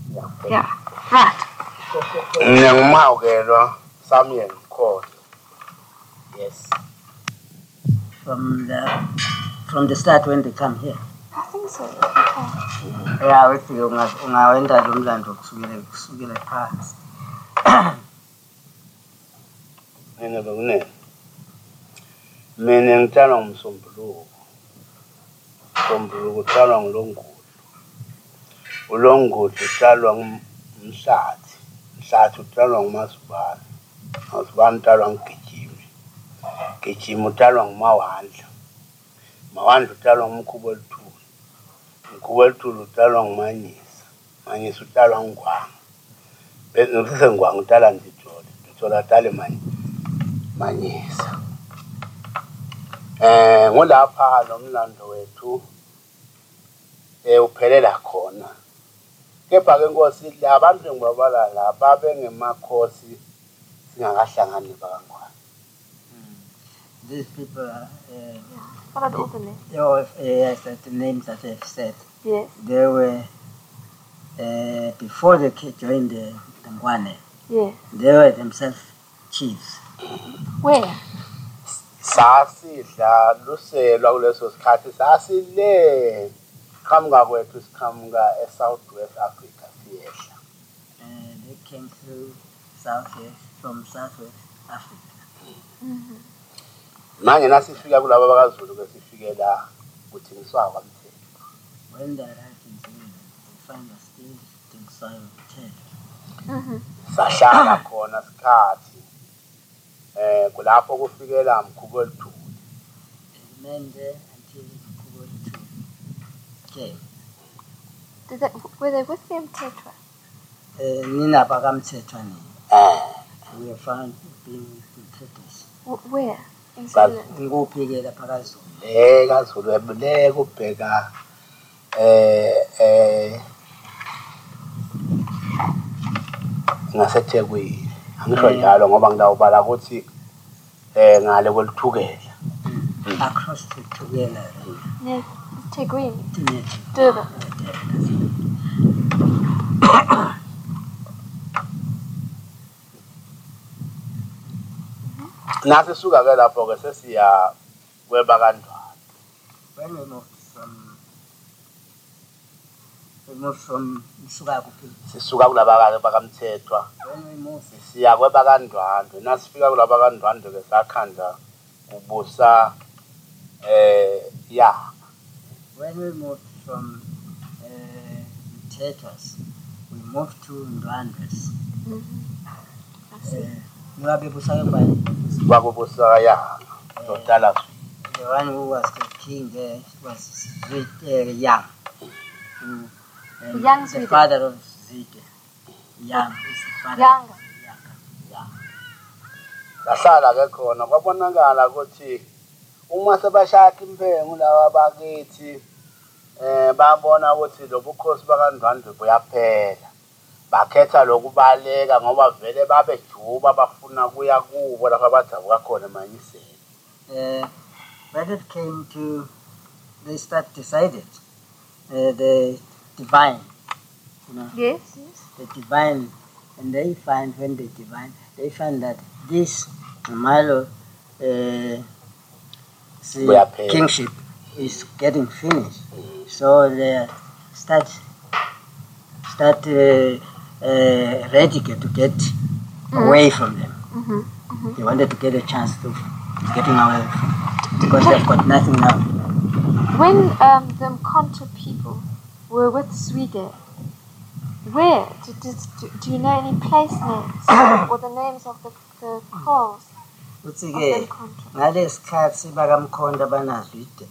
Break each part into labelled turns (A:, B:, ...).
A: Yeah. Right.
B: Samuel called. Yes.
C: From the start when they come here.
A: I think so. Okay.
C: Yeah, with you ungawenda lo mlando kusukela phansi.
B: Mina ngithanda umsombuluko. Umsombuluko utshalwa ngulongulo. Ulongulo utshalwa ngumhlathi. Umhlathi utshalwa ngumasibani. Umasibani utshalwa ngugijimi. Gijimi utshalwa ngumawandla. Mawandla utshalwa ngumkhubo oluthuli. Umkhubo oluthuli utshalwa ngumanyisa. Manyisa utshalwa ngwanga. Bese ngwanga utshala nje ijole. Ijole atale manyisa. Ngolapha nomlando wethu uphelela khona. Kepha ke Nkosi labantu engibabala la babengemakhosi singakahlangani bakangwane.
C: These people
A: What are all the names?
C: yes, the names that they've said.
A: Yes.
C: They were before they joined the Ngwane.
A: Yes.
C: They were themselves chiefs.
A: Where?
B: Sasidla luselwa kuleso sikhathi sasile qhamuka kwethu siqhamuka eSouth West Africa siyehla.
C: They came through from Southwest Africa.
B: Manje nasifika kulabo bakaZulu ke sifike la kuthi ngiswa kwaMthethwa.
C: When they arrived in Zulu, they find us still Dingiswayo Mthethwa.
B: Sahlala khona sikhathi kulapho kufikela Mkhubo oluthuli.
C: They remained there until Mkhubo oluthuli came.
A: Were they with them, Tetra?
C: Nina bakamthethwa ni. We were found being Mthethwas.
A: Where? In Zulu?
C: Nguphi ke lapha kaZulu.
B: kaZulu ebule kubheka ngaseThekwini. Angisho njalo ngoba ngidawubala ukuthi ngale kwelithukela.
C: Across to Thukela.
A: Yes. Thekwini.
C: Yes.
A: Durban.
B: Nasi suka ke lapho ke sesiya kwebakanjwana.
C: When we moved from Suka kuphi?
B: Sisuka kulaba bakamthethwa.
C: When we moved
B: siya kwebakanjwana. Nasifika kulabakandwana ke sakhanda kubusa
C: When we moved from Mthethwas, we moved to Ndwandwes. The one who was the king there was Young. The father of Zwide. Young is the father.
A: Young.
B: Sahlala ke khona kwabonakala ukuthi uma sebashaka imphengu laba bakithi babona ukuthi lobukhosi bakandwandwe buyaphela. Bakhetha lokubaleka ngoba vele babejuba bafuna kuya kubo lapha badabuka khona emanyiseni.
C: When it came to, they decided the divine,
A: Yes.
C: the divine, and they find that this Malo kingship is getting finished, so they start ready to get away from them. They wanted to get a chance to getting away because they've got nothing now.
A: When the Mkonta people were with Zwide, where? Do you know any place names or the names of the calls?
C: Uthi-ke ngalesi sikhathi bakamkhonda banazwide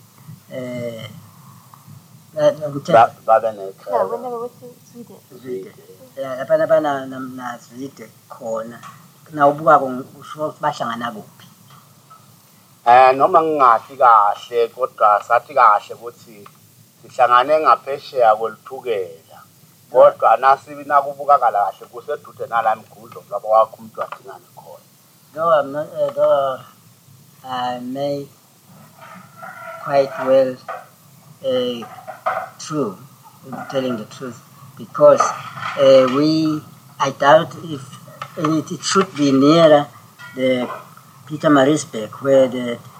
A: No, when they were with Zwide.
C: Lapha banazwide khona nawubuka usho bahlangana kuphi.
B: Noma ngingathi kahle kodwa sathi kahle ukuthi sihlangane ngaphesheya kwelithukela kodwa nasibi nakubukakala kahle kusedude nala mgudlo lapho wakho umuntu adingane khona.
C: Though I may quite well true, telling the truth, because I doubt if it should be nearer the Peter Marisbeck where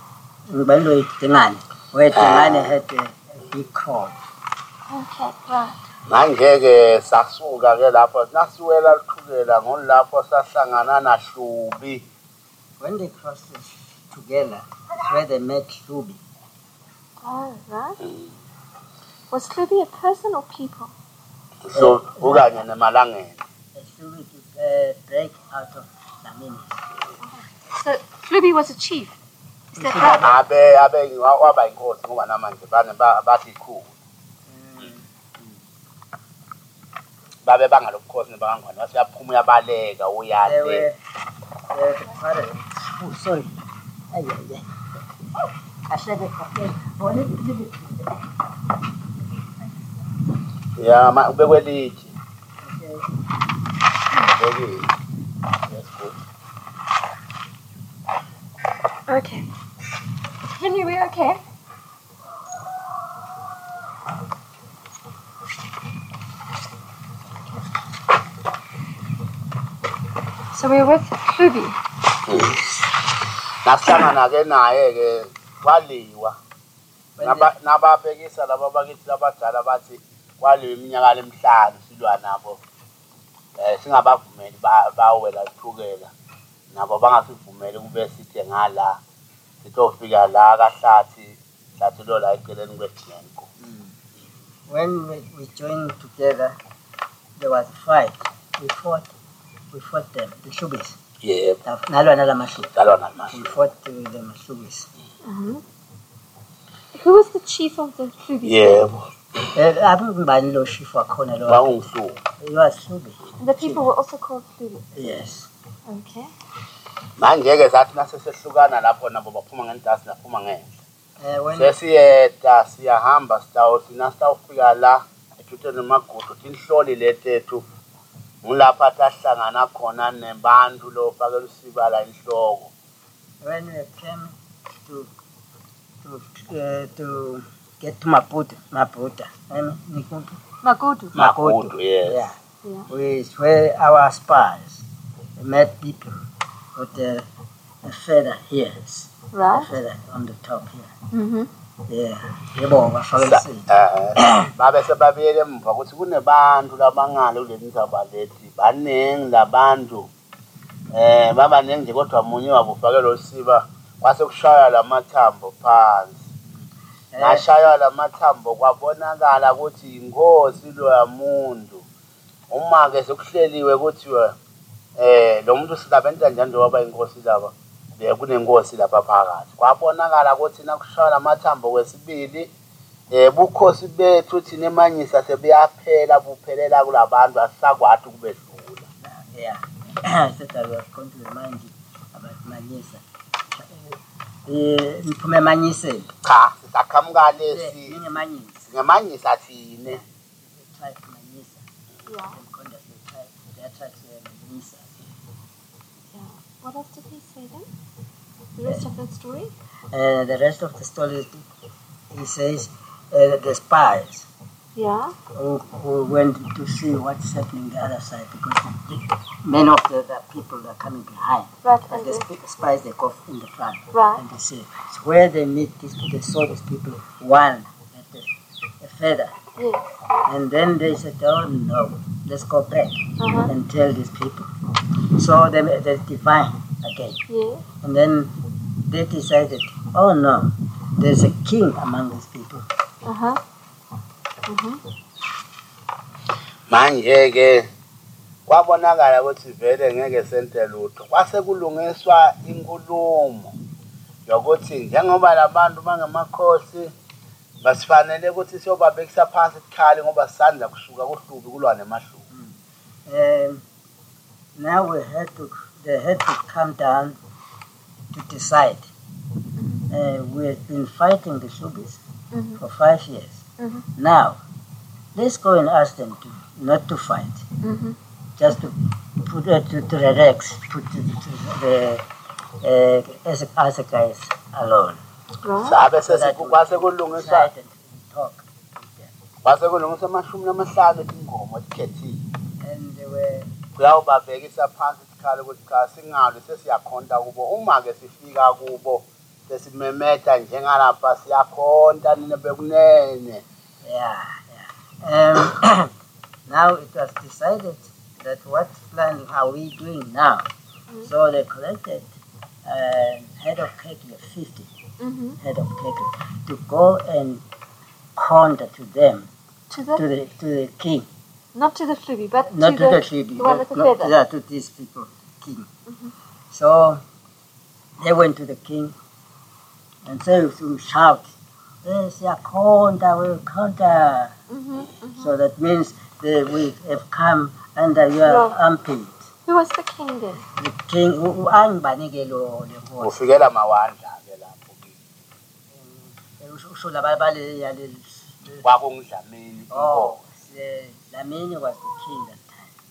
C: Tengane had a big crowd.
A: Okay, right.
B: Manje-ke sasuka-ke lapho nasiwela Luthukela ngolapho sahlangana naHlubi.
C: When they crossed together, that's where they met Hlubi.
A: Oh, right. Was Hlubi a person or people?
B: So ukanye nemalangeni.
C: Hlubi to break out of Lamini.
A: So Hlubi was a chief. Is that right?
B: Abe waba inkosi ngoba namanje bathi ikhulu. Babe bangalobukhosi nebangangwane wasiyaphuma uyabaleka uyale.
C: Oh, sorry. I said it.
B: Yeah, ubekwelithi. Okay. That's good.
A: Okay. Henry, we okay? So we're with Hlubi.
B: Nahlangana-ke naye-ke kwaliwa. Nababhekisa laba bakithi labadala bathi kwaliwa iminyaka emihlanu silwa nabo. Singabavumeli bawela Luthukela. Nabo bangasivumeli kube sithe ngala. Sitofika la kaHlathi lo la eceleni kweDinenko.
C: When we joined together, there was a fight. We fought them, the Hlubis.
B: Yeah.
C: We fought the Hlubis.
A: Who was the chief of the Hlubi?
B: Yeah.
C: I don't know chief or corner. It was Hlubi.
A: The people were also called Hlubi?
C: Yes.
A: Okay.
B: Manje-ke sathi nasesehlukana lapho nabo baphuma ngentasi naphuma ngenhla. Sesiyeda siyahamba sitawufika la ethuteni Magudu tinhloli letethu ngulapha tahlangana khona nebantu lo fakela usibala inhloko.
C: When we came to get to Maputo,
B: Magudu, yes.
C: Yeah. We were our spies. We met people with a feather here.
A: Right.
C: A feather on the top here.
A: Mm-hmm.
C: Yeah.
B: Babe sebabiyele emva ukuthi kunebantu labangale kulendaba lethi baningi labantu babaningi nje kodwa munye wabo ufakela usiba kwase kushaya lamathambo phansi. Nashaya lamathambo kwabonakala ukuthi inkosi lo yamuntu. Uma ke sekuhleliwe ukuthi lo muntu silabenta njani njengoba inkosi laba kunenkosi lapha phakathi. Kwabonakala ukuthi nakushaya lamathambo kwesibili bukhosi bethu thina eManyisa sebuyaphela buphelela kulabantu asisakwathi kubedlula.
C: Yeah. I said I was going to remind you about Manyisa. Niphume Manyiseni.
B: Cha, sisaqhamuka lesi.
C: NgeManyisa
B: thine.
C: Tribe Manyisa.
A: Yeah.
C: They tried Manyisa.
A: Yeah. What else did he say then? The rest of the story?
C: The rest of the story, he says, the spies who went to see what's happening on the other side because many of the people are coming behind.
A: Right.
C: And the spies, they go in the front.
A: Right.
C: And they see. So where they meet these people, they saw these people, one had a feather.
A: Yes.
C: And then they said, oh no, let's go back and tell these people. So they divine again.
A: Yeah.
C: And then they decided, oh no, there's a king among these people.
B: Manje-ke kwabonakala ukuthi vele ngeke sente lutho. Kwase kulungiswa inkulumo yokuthi njengoba labantu bangamakhosi basifanele ukuthi siyobabekisa phansi ikhali ngoba sisandla kusuka kuHlubi kulwa nemaHlubi.
C: Now they had to come down to decide. We have been fighting the Hlubis for 5 years. Now, let's go and ask them not to fight, just to put to relax, put the other guys alone.
B: Sabe kwase kulungiswa
C: talk.
B: Kwase kulungisa amashumi namahlanu etingoma ezikhethile.
C: And they were
B: Kuyawubabhekisa phansi isikhala ukuthi cha singalu sesiyakhonta kubo uma ke sifika kubo sesimemeta njengalapha siyakhonta nina bekunene.
C: yeah. Now it was decided that what plan are we doing now? So they collected head of cattle, 50 head of cattle, to go and counter to them,
A: To the
C: to the king.
A: not to the Fluby, but
C: Not to the
A: the
C: Fluby,
A: one with the
C: no,
A: feather.
C: yeah, to these people, king. So they went to the king and said to shout, "Yes, yeah, counter, we'll counter." So that means that we have come under your
A: No.
C: armpit.
A: Who was the king then?
C: The king, angibanike lo lenkosi.
B: Ufikela mawandla ke lapho
C: Usho labale yale.
B: kwakungidlamini
C: Oh, Lamini was the king that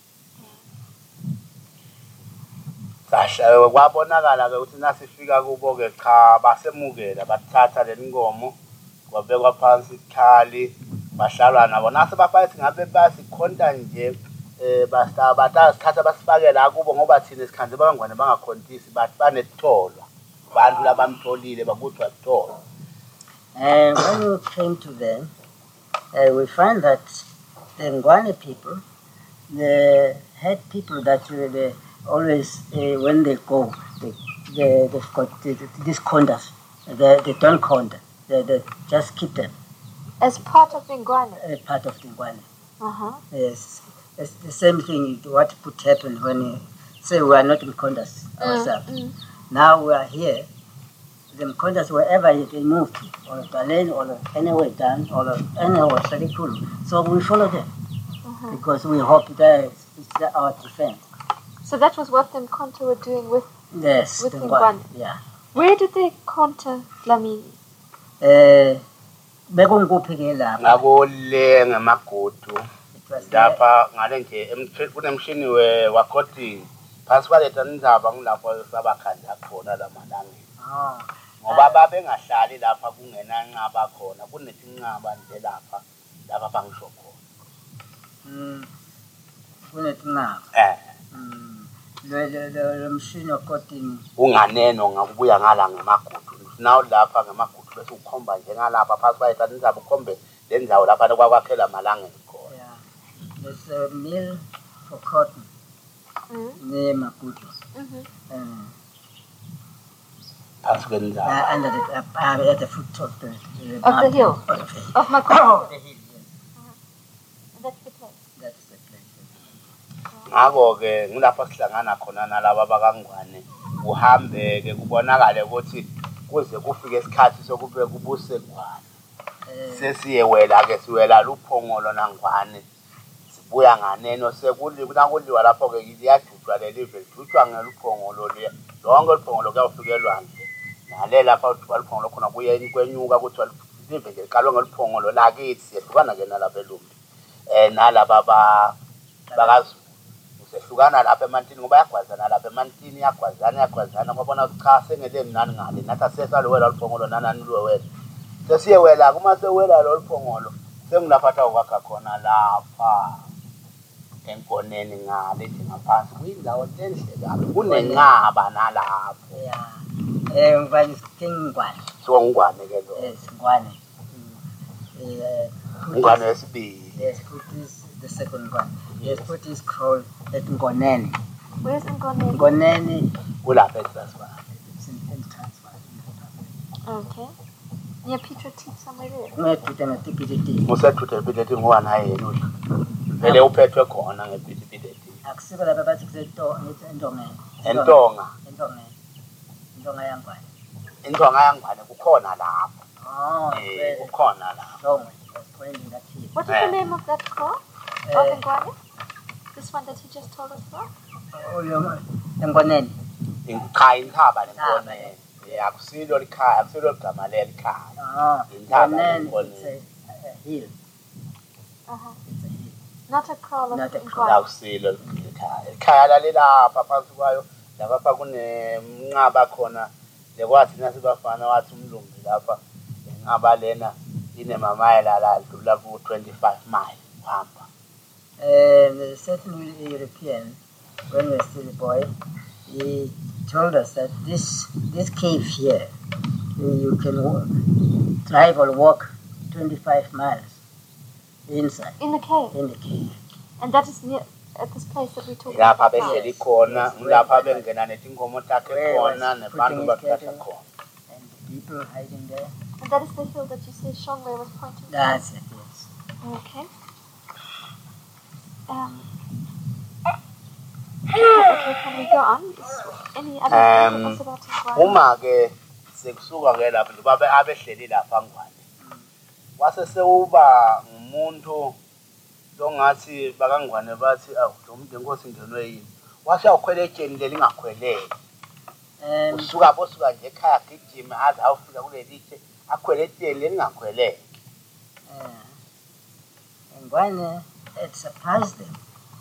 C: time.
B: Sasha kwabonakala ke ukuthi nasifika kubo ke cha basemukela bathatha lenkomo kwabekwa phansi ikhali bahlalwa nabo nase bafayithi ngabe basikhonta nje basta bathatha basifake la kubo ngoba thina isikhanze bangwane bangakhontisi bathi banetholwa abantu labamtholile bakuthi wathola.
C: And when we came to them, we find that the Ngwane people, they had people that they always, when they go, they've got these condas. They don't count. They just keep them
A: As part of the Ngwane.
C: as part of the Ngwane.
A: Yes.
C: It's the same thing, what could happen when, say, we are not in condas ourselves. Now we are here. The Mkondas, wherever they move to, or Berlin, or anywhere down, or anywhere Sarikulu. So we follow them because we hope that it's our defense.
A: So that was what the Mkonta were doing with.
C: Yes,
A: With
C: the
A: the
C: Ngwane,
A: Ngwane.
C: yeah.
A: Where did they counter Dlamini?
C: Bekunguphi lapha.
B: Ngakole ngemagudu
C: It was
B: lapha ngale nje kunemshini wakoti phasi kwaletha indaba ngilapho sabakhanda khona lamalanga.
C: Oh.
B: Ngoba babengahlali lapha kungena nqaba khona kunetinqaba nje lapha bangisho khona.
C: Kunetinqaba. Lo mshini okotini.
B: Unganeno ngakubuya ngala ngemagudu nawo lapha ngemagudu bese ukhomba nje ngalapha phasi bayithatha indaba ukhombe lendawo lapha kwakwakhela malanga khona.
C: Yeah. There's a mill for cotton near Maputo.
B: Phasi kwendaba.
C: Under the, at the foot of the
A: Of the
C: mountain.
A: hill? Of Makuto?
C: The hill, yes.
A: That's the place.
C: That's the place.
B: Ngako ke ngilapha sihlangana khona nalabo bakangwane uhambe ke kubonakala ukuthi kuze kufike isikhathi sokube kubuse Ngwane. Sesiyewela ke siwela luphongolo nangwane sibuya nganeno sekuliwa lapho ke liyajutshwa lelive lijutshwa ngeluphongolo le lonke luphongolo kuyafikelwa nje nale lapha luphongolo khona kuye kwenyuka ukuthi live nje qalwe ngeluphongolo lakithi yehlukana ke nalapha eLumbi nalaba bakaZulu sehlukana lapha emantini ngoba yagwazana lapha emantini yagwazana kwabona ukuthi cha sengele mnani ngale nathi asesalowela luphongolo nanani luwela sesiyewela kuma sewela lo luphongolo sengilaphatha ukwakha khona lapha enkoneni ngale nje ngaphansi kuyindawo enhle kabi kunenqaba nalapho.
C: Yeah. Ngwane is King Ngwane.
B: So Ngwane ke lo.
C: Yes, Ngwane.
B: Ngwane wesibili.
C: Yes, put this the second one. Yes, put this called at Ngoneni.
A: Where's Ngwane?
C: Ngoneni.
B: Kulapha eTransvaal.
C: It's in Transvaal.
A: Okay. Near Petra Teeth somewhere there.
C: Ngethuthe ngetipititi.
B: Musathuthe ibhileti ngwana yena uthi. Vele uphethwe khona ngebhileti.
C: Akusiko lapha bathi kusentongeni.
B: Entonga.
C: Intonga yangwane.
B: Intonga yangwane kukhona lapho.
C: Oh,
B: kukhona lapho.
A: What is the name of that car? Of Ngwane? This one that he just told us about?
C: Ngoneni.
B: Ikhaya inthaba lenkoneni. Akusilo likhaya, akusilo ligama lelikhaya.
C: Ngoneni, it's a hill. It's a hill.
A: Not a crawl of
C: Not a
A: Ngwane.
B: Akusilo likhaya. Ikhaya lalelapha phansi kwayo lapha kunemnqaba khona lekwathi nasibafana wathi umlumbi lapha enqaba lena inemamayela la dlula ku 25 miles uhamba.
C: A certain European, when we were still a boy, he told us that this cave here, you can drive or walk 25 miles inside.
A: In the cave?
C: In the cave.
A: And that is near at this place that we talked
B: Lapha
A: about.
B: behleli khona, lapha bengena netinkomo takhe khona nebantu baphahla khona.
C: And the people hiding there.
A: And that is the hill that you say Shongwe was pointing to?
C: That's it, yes.
A: Okay. Okay, can we go on? Is any other things about Ngwane?
B: Uma ke sekusuka ke lapho babe abehleli lapha Ngwane. Wase sewuba ngumuntu longathi bakangwane bathi awu lo muntu enkosi ngenwe yini. Wase awukhwele etsheni lelingakhweleki. Usuka bosuka nje ekhaya gijima aze awufika kuleli tshe akhwele etsheni lelingakhweleki.
C: Ngwane had surprised them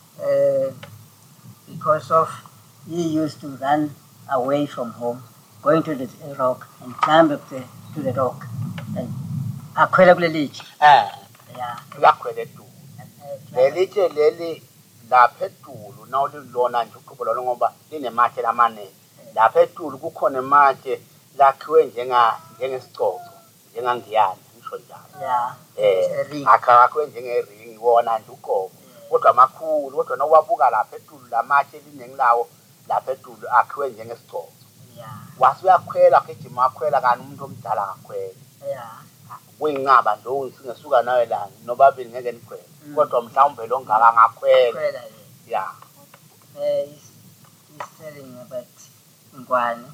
C: because of he used to run away from home, going to the rock and climb up to the rock and akhwela kuleli tshe. Yeah.
B: Yakhwele eDulu. Leli tshe leli lapha eDulu nawulilona nje uqhubo lo ngoba linematshe lamanene. Lapha eDulu kukhona ematshe lakhiwe njengesicoko, njengangiyani ngisho njalo.
C: Yeah.
B: Akakwe njengering wona nje uqobo. Kodwa amakhulu, kodwa nowabuka lapha eDulu lamatshe linengilawo lapha eDulu akhiwe njengesicoko.
C: Yeah.
B: Wasuyakhwela gijima akhwela kana umuntu omdala akakhwela.
C: Yeah.
B: Kuyingaba ndo singesuka nawe la nobabili ngeke nikhwele. Kodwa mhlawumbe lo ngaka ngakhwela. Yeah.
C: He's telling about Ngwane.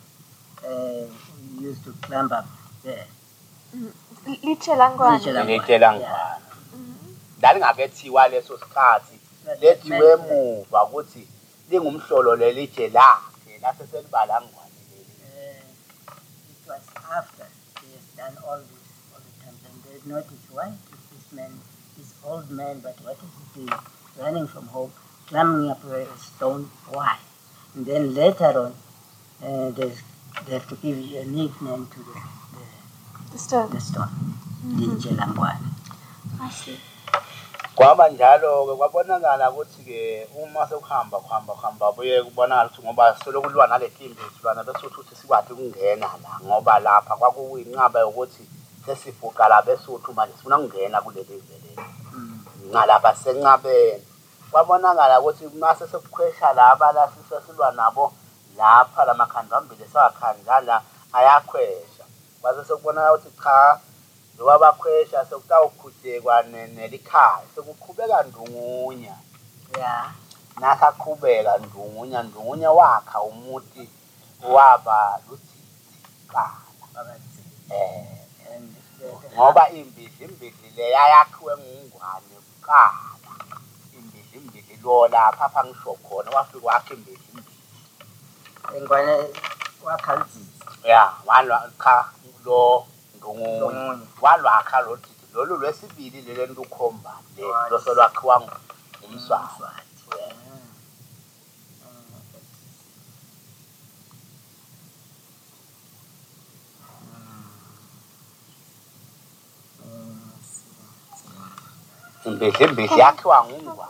C: We used to climb up there.
A: Litshe la Ngwane.
B: Litshe la Ngwane. Lalingakethiwa leso sikhathi lethiwe emuva ukuthi lingumhlolo lelitshe lakhe laseselibala Ngwane leli.
C: It was after he has done all the time, and they noticed why is this man, this old man, but what is he doing? Running from home, climbing up a stone. Why? And then later on, they have to give a nickname to
A: the stone.
C: The stone. Litshe la Ngwane.
A: I see.
B: Kwaba njalo ke kwabonakala ukuthi ke uma sekuhamba buye kubonakala ukuthi ngoba selokulwa naletimbi silwana besuthu ukuthi sikwathi ukungena la ngoba lapha kwakuyinqaba ukuthi sesifuqa la besuthu manje sifuna ukungena kuleli vele. Ngalapha senqabeni. Kwabonakala ukuthi mase sekukhwesha laba la sisesilwa nabo lapha lamakhanda ambili sawakhanda la ayakhwesha. Base sekubonakala ukuthi cha Wabakhwesha sekutawukhudekwa nelikhaya sekuqhubeka Ndungunya.
C: Yeah.
B: Nasaqhubeka Ndungunya wakha umuti waba ludzidzini qala. Ngoba imbidli le yayakhiwe nguNgwane kuqala. Imbidli lo lapha apha ngisho khona wafika wakha imbidli.
C: Ngwane wakha ludzidzi.
B: Yeah, walwa cha lo Ndungunya walwakha lo didi lolu lwesibili lele ntukhomba le losolwakhiwa ngumswati. Imbidli yakhiwa nguNgwane.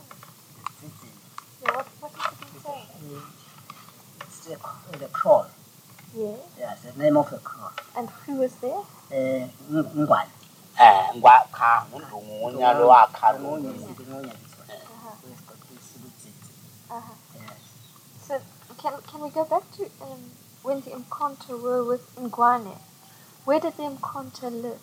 A: What did you say?
C: It's the crawl.
A: Yes.
C: Yes, the name of the crawl.
A: And who was there?
C: Ngwane.
B: Ngwakha nguNdungunya lo wakha lo.
A: So can we go back to when the Mkhonto were with Ngwane? Where did the Mkhonto live?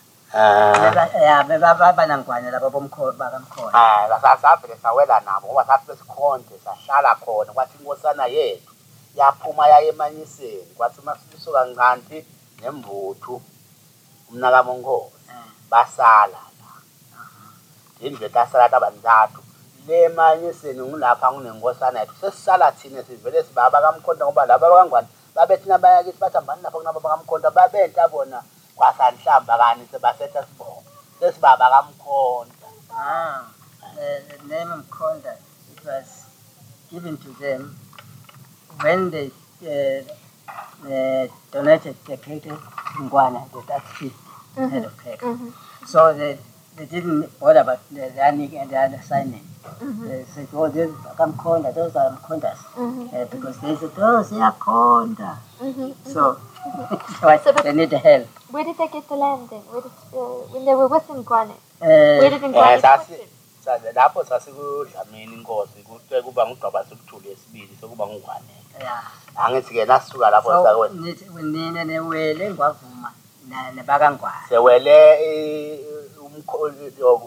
C: Baba Ngwane laba bakamkhona.
B: Lasasavele sawela nabo ngoba sathi besikhonde sahlala khona kwathi inkosana yethu yaphuma yayemanyiseni kwathi masisuka nganti nembuthu umnaka Mongozi basala la. Indle tasala tabantathu le manyiseni ngulapha ngunenkosana yethu sesisala thina sivele sibaba kaMkhonto ngoba laba bakangwane babethi nabayakithi bathambani lapha kunaba bakaMkhonto babenta bona kwasanhlamba kani sebasetha sibonga sesibaba kaMkhonto.
C: The name of Mkhonto, it was given to them when they donated the Ngwane, that 50. head of Pega. So they didn't bother about the Anik and the other signing. They said, oh, these are Konda, those are Kondas. Because they said, oh, they are Konda. So they need help.
A: Where did they get the land then? Where did, when they were with Ngwane? Where did Ngwane put it?
B: Lapho sasikudlamini inkosi kuthe kuba ngugqaba sokuthula esibili sokuba ngungwane. Angithi ke nasuka lapho sakwenza.
C: Nina newele ngwavuma nebakangwane.
B: Sewele umkholi yoku.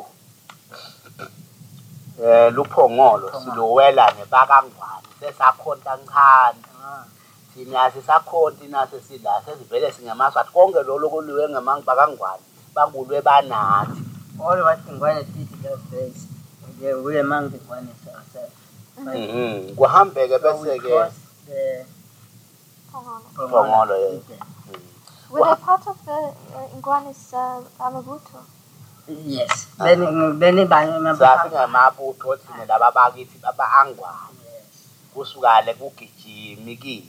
B: Luphongolo siluwela nebakangwane sesakhonta nkhani. Thina sisakhonti nase sidla sesivele singemaswa konke lo lokuliwe ngemangibakangwane bangulwe banathi.
C: All what Ngwane did those days, we among the Ngwane ourselves.
B: Kuhambeke bese ke Phongolo.
A: Were they part of the Ngwane's Amabuto?
C: Yes. Then
B: sasingamabutho thina laba bakithi baba angwane. Kusukale kugijimi kithi.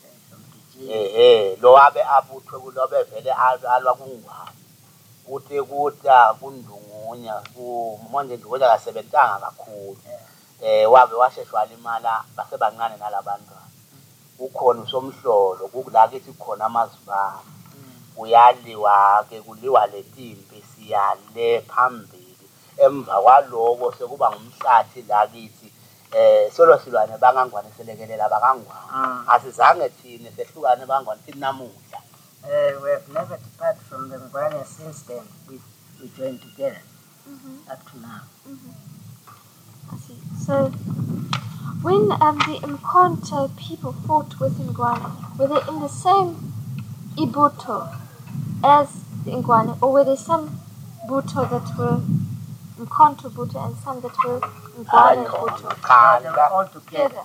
B: Lo wabe abuthwe kulobe vele alwa kungwane. Kuthi kuta kundungunya manje nje akasebenzanga kakhulu wabe washeshwa imala basebancane nalabantwana ukhona usomhlolo kula kithi khona amazibana uyaliwa ke kuliwa letimpi siyale phambili emva kwaloko sekuba ngumhlathi la kithi solo silwane bangangwane selekelela bakangwane asizange thina sehlukane bangangwane thina namuhla.
C: We have never departed from the Ngwane since then. We joined together up to now.
A: I see. So, when the Mkonto people fought with Ngwane, were they in the same Ibuto as the Ngwane, or were there some Buto that were Mkonto Buto and some that were Ngwane Buto?
C: They were all together.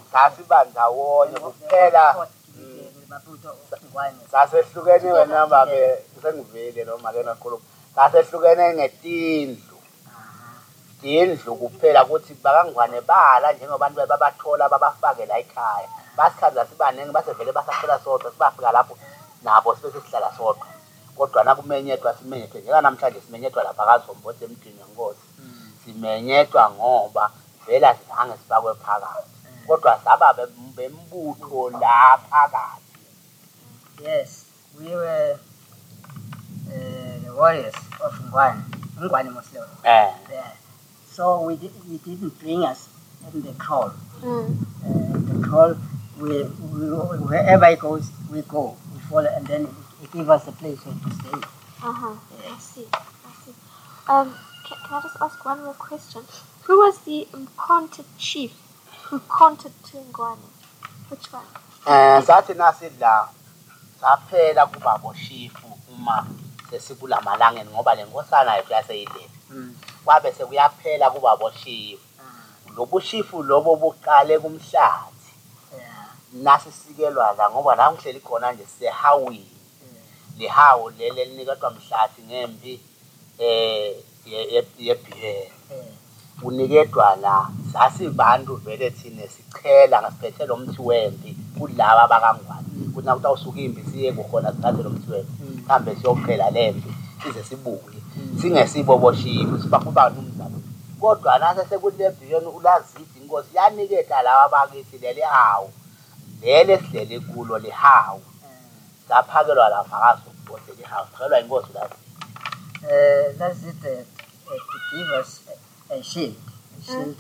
B: Sasehlukene wena babe sengivele lo make nakhuluma sasehlukene ngetindlu indlu kuphela ukuthi bakangwane bala njengobantu babathola babafake la ekhaya basikhaza sibanenge basevele basafela sodwa sibafika lapho nabo sibese sihlala sodwa kodwa nakumenyethwa simenyethwe njeka namhlanje simenyethwa lapha kaZombothi emdini wenkosi simenyethwa ngoba vela sizange sifakwe phakathi kodwa saba bembutho la phakathi.
C: Yes, we were the warriors of Ngwane Muslim. Yeah. So we didn't bring us in the crawl. The crawl, wherever it goes, we go. We follow, and then it gives us a place to stay.
A: I see. Can I just ask one more question? Who was the Mkonto chief who counted to Ngwane? Which one?
B: Sathi nasidla saphela kubabo shifu uma sesibula malangeni ngoba lenkosana yethu yaseyile kwabe sekuyaphela kubabo shifu lobu shifu lobo buqale kumhlathi nasisikelwa la ngoba la ngihleli khona nje sehawini lihawo lele linikadwa mhlathi ngempi yeBiye unikedwa la sasibantu vele thina sichela ngasiphethe lo mthi wempi kulaba bakangwane kuthi nawutawusuka imbi siye khona sithathe lo mthi wempi kambe siyoqhela lempi size sibuye singesiboboshiwe sibakuba nomzalo kodwa nase sekuleBiye ulazidi inkosi yaniketa laba bakithi leli hawo lele sihlele kulo lihawo saphakelwa lapha kaZombothi lihawo phakelwa inkosi la
C: That's it to give us a shield. A shield,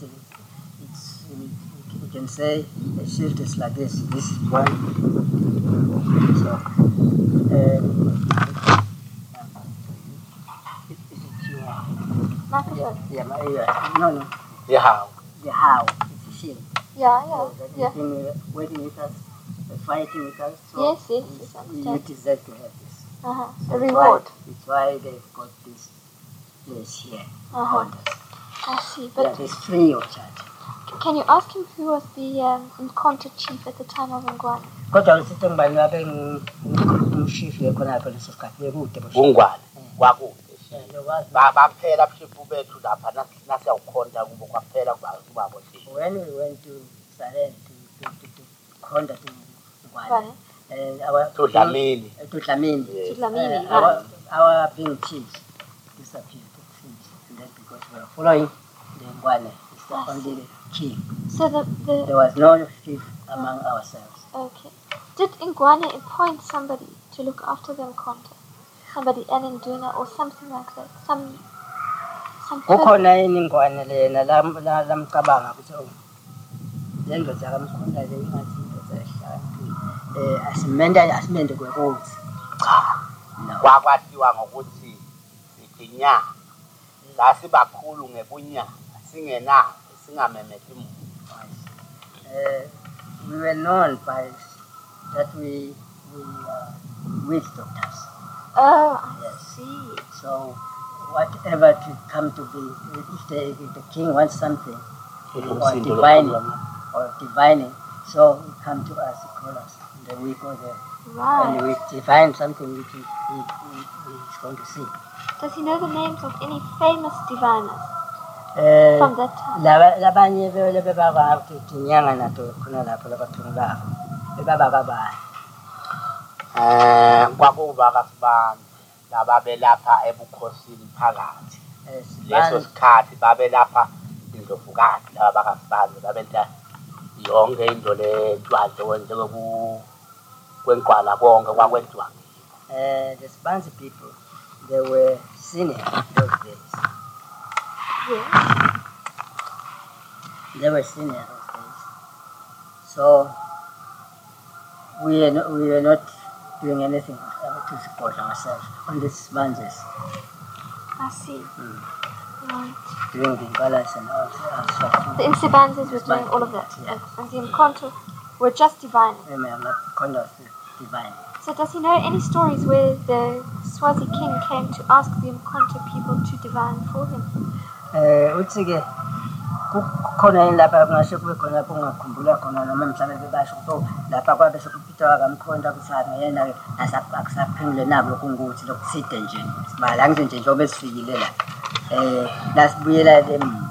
C: you can say a shield is like this. This is one. So, no.
B: The how?
C: The how? It's a shield.
A: Yeah.
C: Waiting with us, fighting with us.
A: So yes.
C: You deserve to have this.
A: A reward.
C: It's why they've got this place here.
A: I see. But
C: it's free of charge.
A: Can you ask him who was the Mkonto chief at the time of Ngwane?
C: Kodwa usithi ngibani ngabe umshifu yekhona lapha leso sikhathi bekude
B: Ngwane kwakude baphela abashifu bethu lapha nasiyawukhonta kubo kwaphela kubabo shifu.
C: When we went to Salem to khonta to Ngwane, To
B: Dlamini.
A: Dlamini,
C: Our being chiefs disappeared, finished. And then because we were following the Ngwane, it's the only king.
A: So
C: There was no chief among ourselves.
A: Okay. Did Ngwane appoint somebody to look after the Mkhonto? Somebody, an Induna or something like that? Some
C: Kukhona iningwane lena lamcabanga ukuthi le ndoda kaMkhonto le ingathi indoda ehlakaniphile. Asimende kwenkosi.
B: Kwakwathiwa ngokuthi sithi nya sasibakhulu ngebunyanga singenawo singamemeti muntu.
C: We were known by that we witch doctors.
A: Oh, I
C: Yes.
A: see.
C: So whatever to come to be, if the king wants something or divining, so he come to us, he call us in the week or the when we
A: Right.
C: divine something which he is going to see.
A: Does he know the names of any famous diviners from that time?
C: Labanye bebaba tinyanga nato khona lapho labathunga bebaba kabani.
B: Kwakuba kasibani lababelapha ebukhosini phakathi. Leso sikhathi babelapha indlovukazi laba bakasibani babenta yonke into lentwanto kwenkwala konke kwakwenziwa.
C: The Spansi people, they were senior those days.
A: Yes.
C: They were senior those days. So we are not doing anything to support ourselves on the Spanses.
A: I see. Right.
C: Doing the balance and all that.
A: The Insibanzes were doing all of that.
C: Yeah.
A: And the Mkhonto were just divining.
C: I'm not conduct divine.
A: So does he know any stories where the Swazi king came to ask the Mkhonto people to divine for him?
C: Uthi-ke kukhona yini lapha kungasho kube khona lapho ungakhumbula khona noma mhlawumbe bebasho ukuthi lapha kwabe sekupitwa kaMkhonto kusathi ngiyena-ke akusaphengule nabo lokhu ngukuthi lokuside nje sibala ngize nje njengoba esifikile la lasibuyela emuva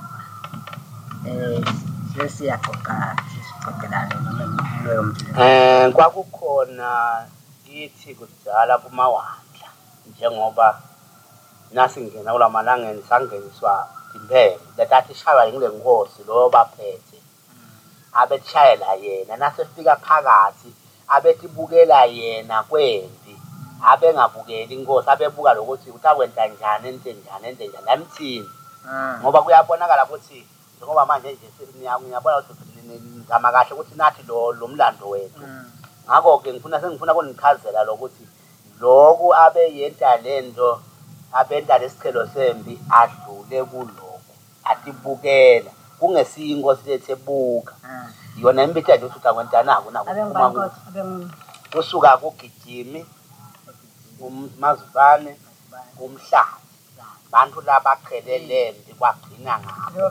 C: sesiyaxoxelana noma loyo muntu
B: Kwakukhona ithi kudala kumawandla njengoba nasingena kulamalangeni sangeniswa impela letathi shaywa yile nkosi lo baphethe abetshayela yena nasefika phakathi abetibukela yena kwempi abengabukeli inkosi abebuka lokuthi utakwenza njani ente njani namthini ngoba kuyabonakala ukuthi njengoba manje nje ngiyabona ukuthi nizama kahle ukuthi nathi lo mlando wethu ngakho ke sengifuna ukunichazela lokuthi lokhu abeyenta lento abenta lesichelo sembi adlule kuloko atibukela kungesiyo inkosi lethe buka yona imbithi nje ukuthi utakwenza nako nako kusuka kugijimi umazubane umhlaba bantu labaqhelele mbi kwagcina ngabo.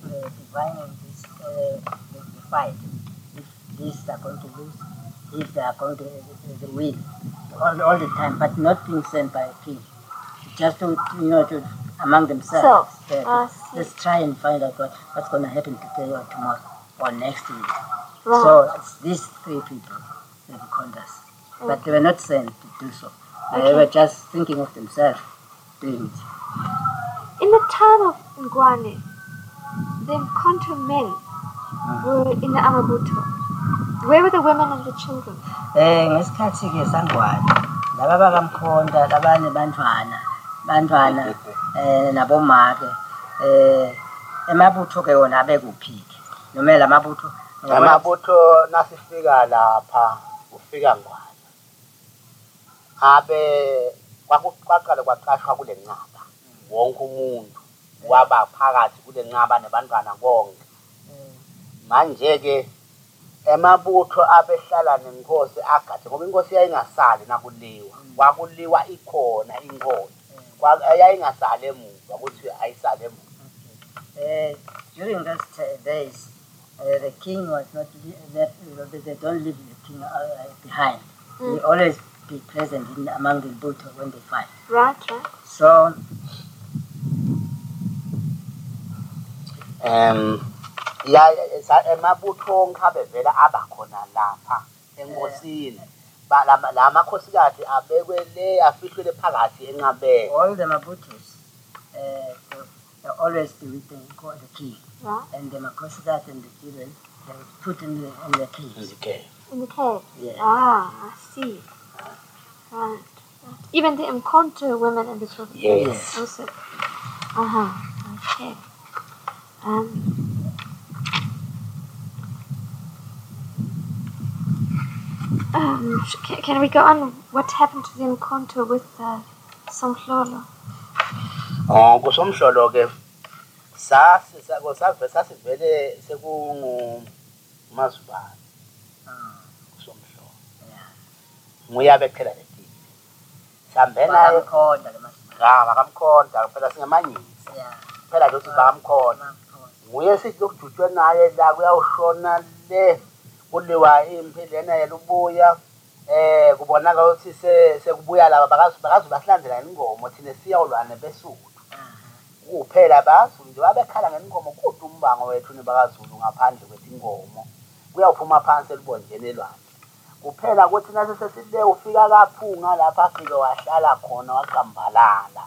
C: The fight. If these are going to lose, if they are going to win, all the time, but not being sent by a king. Just to among themselves. Let's try and find out what's going to happen today or tomorrow or next week.
A: Right.
C: So it's these three people, the Mkhontas. But they were not sent to do so. They were just thinking of themselves doing it.
A: In the time of Ngwane, the Mkhonto men were in the Amabuto. Where were the women and the children?
C: Ngesikhathi ke sangwane laba bakaMkhonto labanye bantwana nabomake emabutho ke wona abekuphi noma lamabutho
B: nasifika lapha ufika Ngwane kwaqala kwaqashwa kule ncaba wonke umuntu waba phakathi kule ncaba nebantwana konke manje ke emabutho abehlala nenkosi agade ngoba inkosi yayingasali nakuliwa kwakuliwa ikhona inkosi yayingasali emuva ukuthi ayisale emuva.
C: During those days the king was not left, they don't leave the king behind. He always be present among the Buto when they fight.
A: Right.
C: So
B: emabutho onke abevela abakhona lapha enkosini la makhosikazi abekwe le afihlwe le phakathi enqabeni.
C: All the Maputos, they always be with the king.
A: Right.
C: And the Makhosikazi and the children, they were put in the caves.
A: In the cave?
C: Yeah.
A: Ah, I see. Right. Even the Mkonto women and the children?
B: Yes.
A: Also. Okay. Can we go on? What happened to the Mkonto with Somhlolo?
B: Kusomhlolo ke sasivele sekungumazubane kusomhlolo. Nguye abethela leti. Sambena bakamkhonda phela singamanyisa. Phela lokuthi bakamkhonda. Nguye sithi lokujutshwe naye la kuyawushona le kuliwa impi lena yelubuya kubonaka ukuthi sekubuya laba bakazi bahlanzela ingoma thina siyawulwana beSuthu. Kuphela baZulu nje babekhala ngenkomo kodwa umbango wethu nebakaZulu ngaphandle kwezingoma kuyawuphuma phansi elibonjeni elwandle. Kuphela ukuthi nathi sesile ufika kaphunga lapha afike wahlala khona waqambalala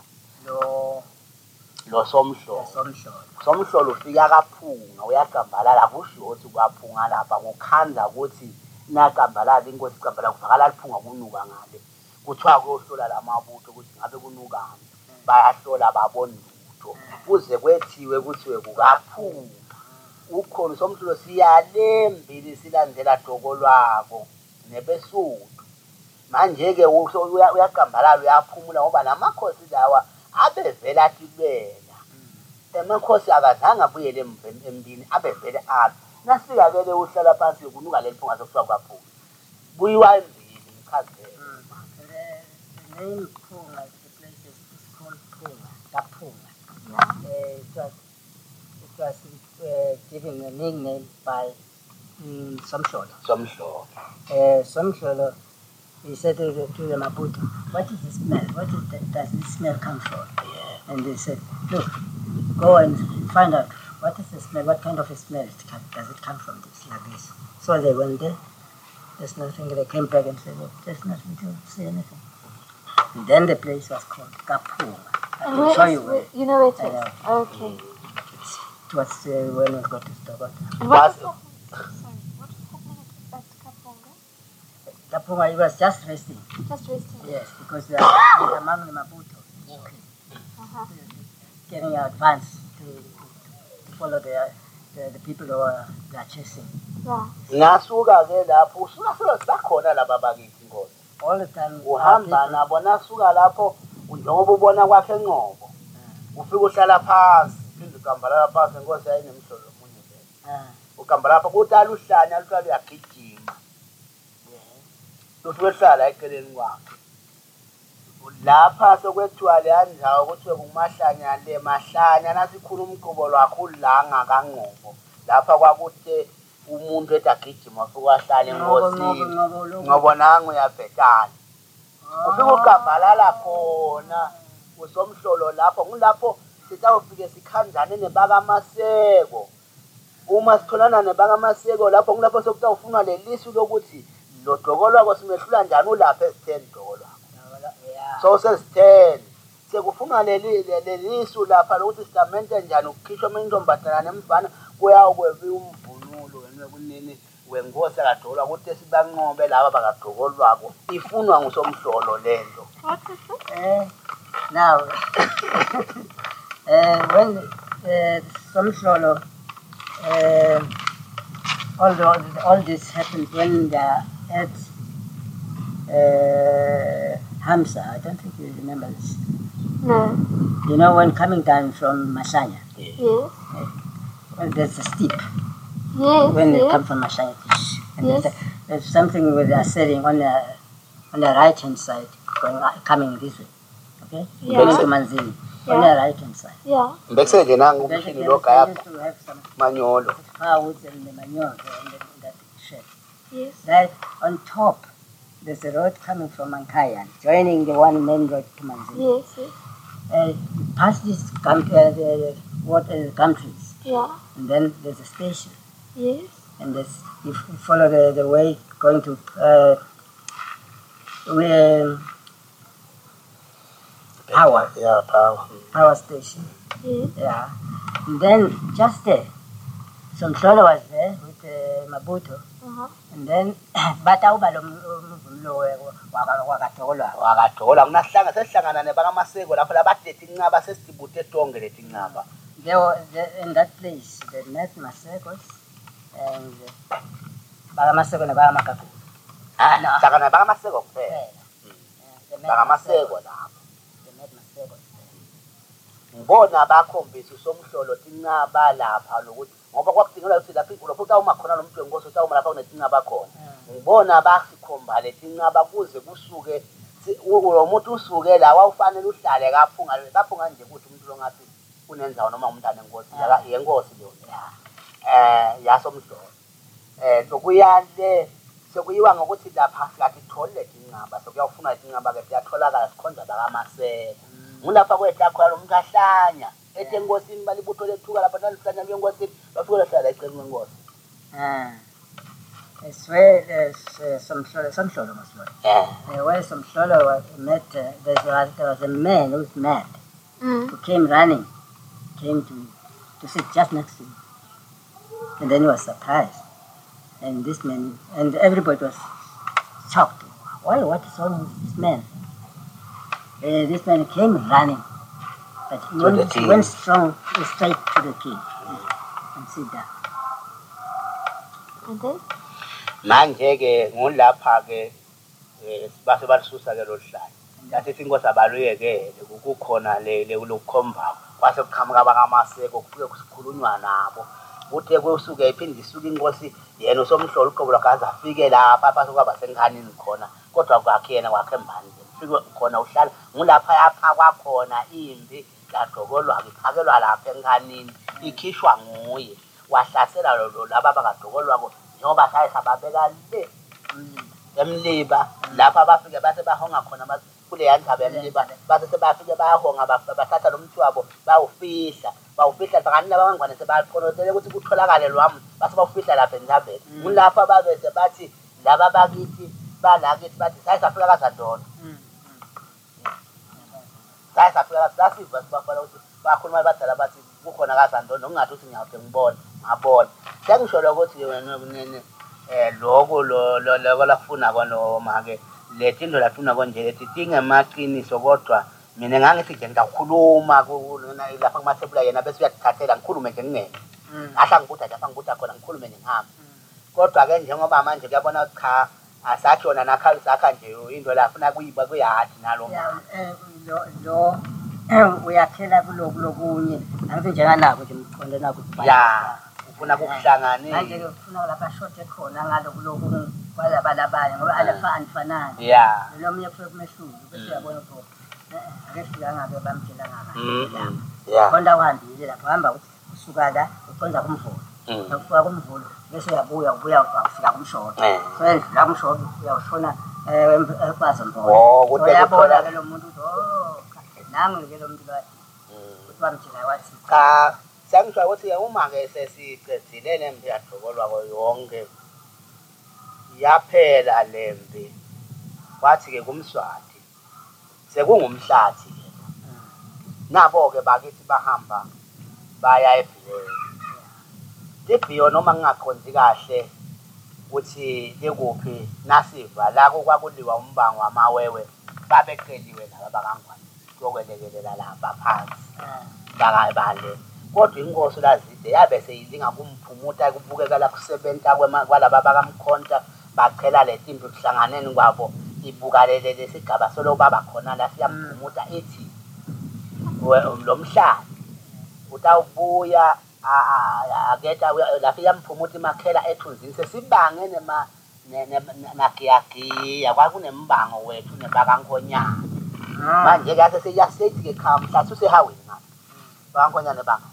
B: lo somhlolo ufika kaphunga uyaqambalala kusho ukuthi kwaphunga lapha ngokhanza ukuthi naqambalala inkosi iqambalala kuvakala liphunga kunuka ngale kuthiwa kuyohlola lamabutho ukuthi ngabe kunukani bayahlola babona lutho kuze kwethiwe kuthiwe kukaphunga ukhona somhlolo siyalembili silandela doko lwako nebeSuthu manje ke uyaqambalala uyaphumula ngoba namakhosi lawa abevela atilwela emakhosi akazange abuyele empini abevele athi nasifika ke uhlala phansi kunuka leliphunga sokufika kwaphunga buyiwa embili ngichazele.
C: The name Phunga, the place is called Phunga. It was given a nickname by Somhlolo. Somhlolo, he said to the Maputo, "What is the smell? Does this smell come from?"
B: Yeah.
C: And they said, "Look, go and find out what is the smell. What kind of a smell does it come from? This like this." So they went there. There's nothing. They came back and said, "Look, there's nothing to say anything." And then the place was called Kapunga. I can show you where.
A: You know where it is? Okay.
C: It was when we got to Stokota.
A: And what was happening? Sorry, what was happening at Kapunga?
C: Kapunga, it was just resting.
A: Just resting.
C: Yes, because they are among the Maputo walking, getting advance to follow the people who they are chasing.
A: Yeah.
B: Ngasuka ke lapho usuka sibakhona laba bakithi inkosi.
C: All the time.
B: Uhamba nabo nasuka lapho njengoba ubona kwakhe enqobo. Ufika uhlala phansi, phinde uqambalala phansi inkosi ayinemhlolo omunye vele. Uqambalala lapha kutala uhlanya aluthola uyagijima. Ufike uhlala eceleni kwakhe. Lapha sokwethiwa le anjawo ukuthi kumahlanya le mahlanya nasikhuluma umqobo lwakho ulanga kanqobo. Lapha kwakuthe umuntu etagijima ufika wahlala enkosini ngoba nangu uyabhetana ufika uqambalala khona usomhlolo lapho ngulapho sitawufike sikhanjane nebakamaseko uma sitholana nebakamaseko lapho ngulapho sokutawufunwa lelisu lokuthi lo doko lwako simehlula njani ulapha esitheni doko lwako so sesitheni sekufunwa lelisu lapha lokuthi sitamente njani ukukhishwa amantombazana nemfana kuyawukwebi umvunulo kunini wengosi akadolwa ukuthi sibanqobe laba bakadoko lwako ifunwa ngusomhlolo lento.
A: What is it?
C: Now when Somhlolo all this happened when they are at Hamsa. I don't think you remember this.
A: No.
C: You know when coming down from Mashanya?
A: Yes.
C: Well, there's a steep.
A: Yes.
C: When they
A: yes.
C: come from Mashanya. And
A: Yes.
C: there's something where they are sitting on the right hand side, coming this way. Okay?
A: Yeah.
C: Going to Manzini. On the right hand side.
A: Yeah.
B: Mbese nje nangu
C: They
B: umshini
C: used
B: lo kaya
C: to have some
B: manyolo.
C: firewood and the manure in that shed.
A: Yes.
C: Right on top, there's a road coming from Mankayan, joining the one main road to Manzini.
A: Yes. Yes.
C: Past these countries,
A: Yeah.
C: and then there's a station.
A: Yes.
C: And you follow the way going to we power.
B: Yeah, power.
C: Power station.
A: Yes.
C: Yeah. And then just there, some solo was there with Mabuto. And then batawuba lo wakathokolwa.
B: Wakathola kunasihlanga sesihlangana nebakamaseko lapho labadethe inqaba sesibuthe tonke lethi inqaba.
C: In that place, they met Masekos and Bagamaseko and Bagamakapu.
B: Hlangana bakamaseko kuphela. Bakamaseko lapho.
C: They met Masekos.
B: Ngibona bakhombisa usomhlolo tinqaba lapha lokuthi ngoba kwakudingela ukuthi lapha inkulu futhi awumakhona lo muntu wenkosi utawuma lapha kunetinqaba khona. Ngibona basikhomba letinqaba kuze kusuke lo muntu usuke la wawufanele uhlale kaphunga nje ukuthi umuntu lo ngathi unenzawo noma umntana enkosi yenkosi yona. Yasomhlolo. Sokuyale sokuyiwa ngokuthi lapha sikathi thole tinqaba sokuyafuna tinqaba ke yatholakala sikhonza bakamaseko. Ngulapha kwethu khona lo muntu ahlanya ethe enkosini balibutho lethuka lapha nalihlanya lenkosini bafike lahlala eceleni kwenkosi.
C: It's where some solo was one. Where some solo met, there was a man who was mad, who came running, came to sit just next to him. And then he was surprised. And this man, and everybody was shocked. Why, what is wrong with this man? This man came running, but he went straight to the king and sit down.
A: And then?
B: Manje ke ngulapha ke base balisusa ke lo hlala. Yathi inkosi abaluyekele ukukhona le lokukhomba. Kwase kuqhamuka bakamaseko kufike kusikhulunywa nabo. Uthe kusuke iphinde isuka inkosi yena usomhlolo uqobo lakaza afike lapha basokuba senkhanini khona. Kodwa kwakhe yena kwakhe mbani. Ufike khona uhlala ngulapha yapha kwakhona imbi kadhokolwa ngiphakelwa lapha enkhanini ikhishwa nguye. Wahlasela lo laba bakadhokolwa ko njengoba sayisa babeka le emliba lapha bafike base bahonga khona kule yandaba emliba base sebafike bayahonga bathatha lo mthi wabo bawufihla bakani laba bangwane sebaqonotele ukuthi kutholakale lwami base bawufihla lapha endabeni kulapha babese bathi laba bakithi balakithi bathi sayisafika kaZandono sayisafika sasiva sibafala ukuthi bakhuluma badala bathi kukhona kaZandono ungathi uthi ngiyawude ngibona ngabona sengisho ukuthi wena nene lokho lo lafuna kwanoma ke lethi into lafuna konje lethi tingemaqiniso kodwa mina ngangithi nje ngiyakhuluma lapha kumathebula yena bese uyathathela ngikhulume nje ngingene ahla ngibutha lapha ngibutha khona ngikhulume ngihamba kodwa ke njengoba manje kuyabona cha asashona nakhali sakha nje into lafuna kuyiba kuyathi nalo
C: lo uyakhela kulokunye angithi njenganako nje mqonde nako
B: ya ufuna kukuhlangane
C: manje ufuna lapha short ekhona ngalokulokhu kwalabalabanye ngoba alafani fanani
B: ya
C: nomnye kufe kumehluzi bese uyabona ukuthi akefika ngabe bamtshela ngaka
B: ya
C: konda uhambile lapha hamba ukuthi usuka la uqonda kumvulo ufika kumvulo bese uyabuya ufika kumshoro so la kumshoro uyawushona eKwaZimpondo uyabona ke lo muntu nangu ke lo muntu bathi bamtshela wathi
B: cha sangisho ukuthi uma ke sesiqedile lempi yadhokolwa yonke yaphela lempi wathi ke kumswati sekungumhlathi nabo ke bakithi bahamba baya eBhiyo eBhiyo noma ngingaqondi kahle ukuthi lekuphi nasiva la kwakuliwa umbango wamawewe babeqeliwe laba bakangwane yokwelekelela lapha phansi bakabale kodwa inkosi lazide yabe seyilinga kumphumuta kubukeka la kusebenta kwalaba bakamkhonta bachela letimpi kuhlanganeni kwabo ibukalele lesigaba solo baba khona la siyamphumuta ethi lo mhlaba utawubuya aketa lapha yamphumuta imakhela ethunzini sesibangene nagiyagiya kwakunembango wethu nebakankonyana manje ke seyasethi ke cha mhlathu sehaweni ngapha bakankonyana banga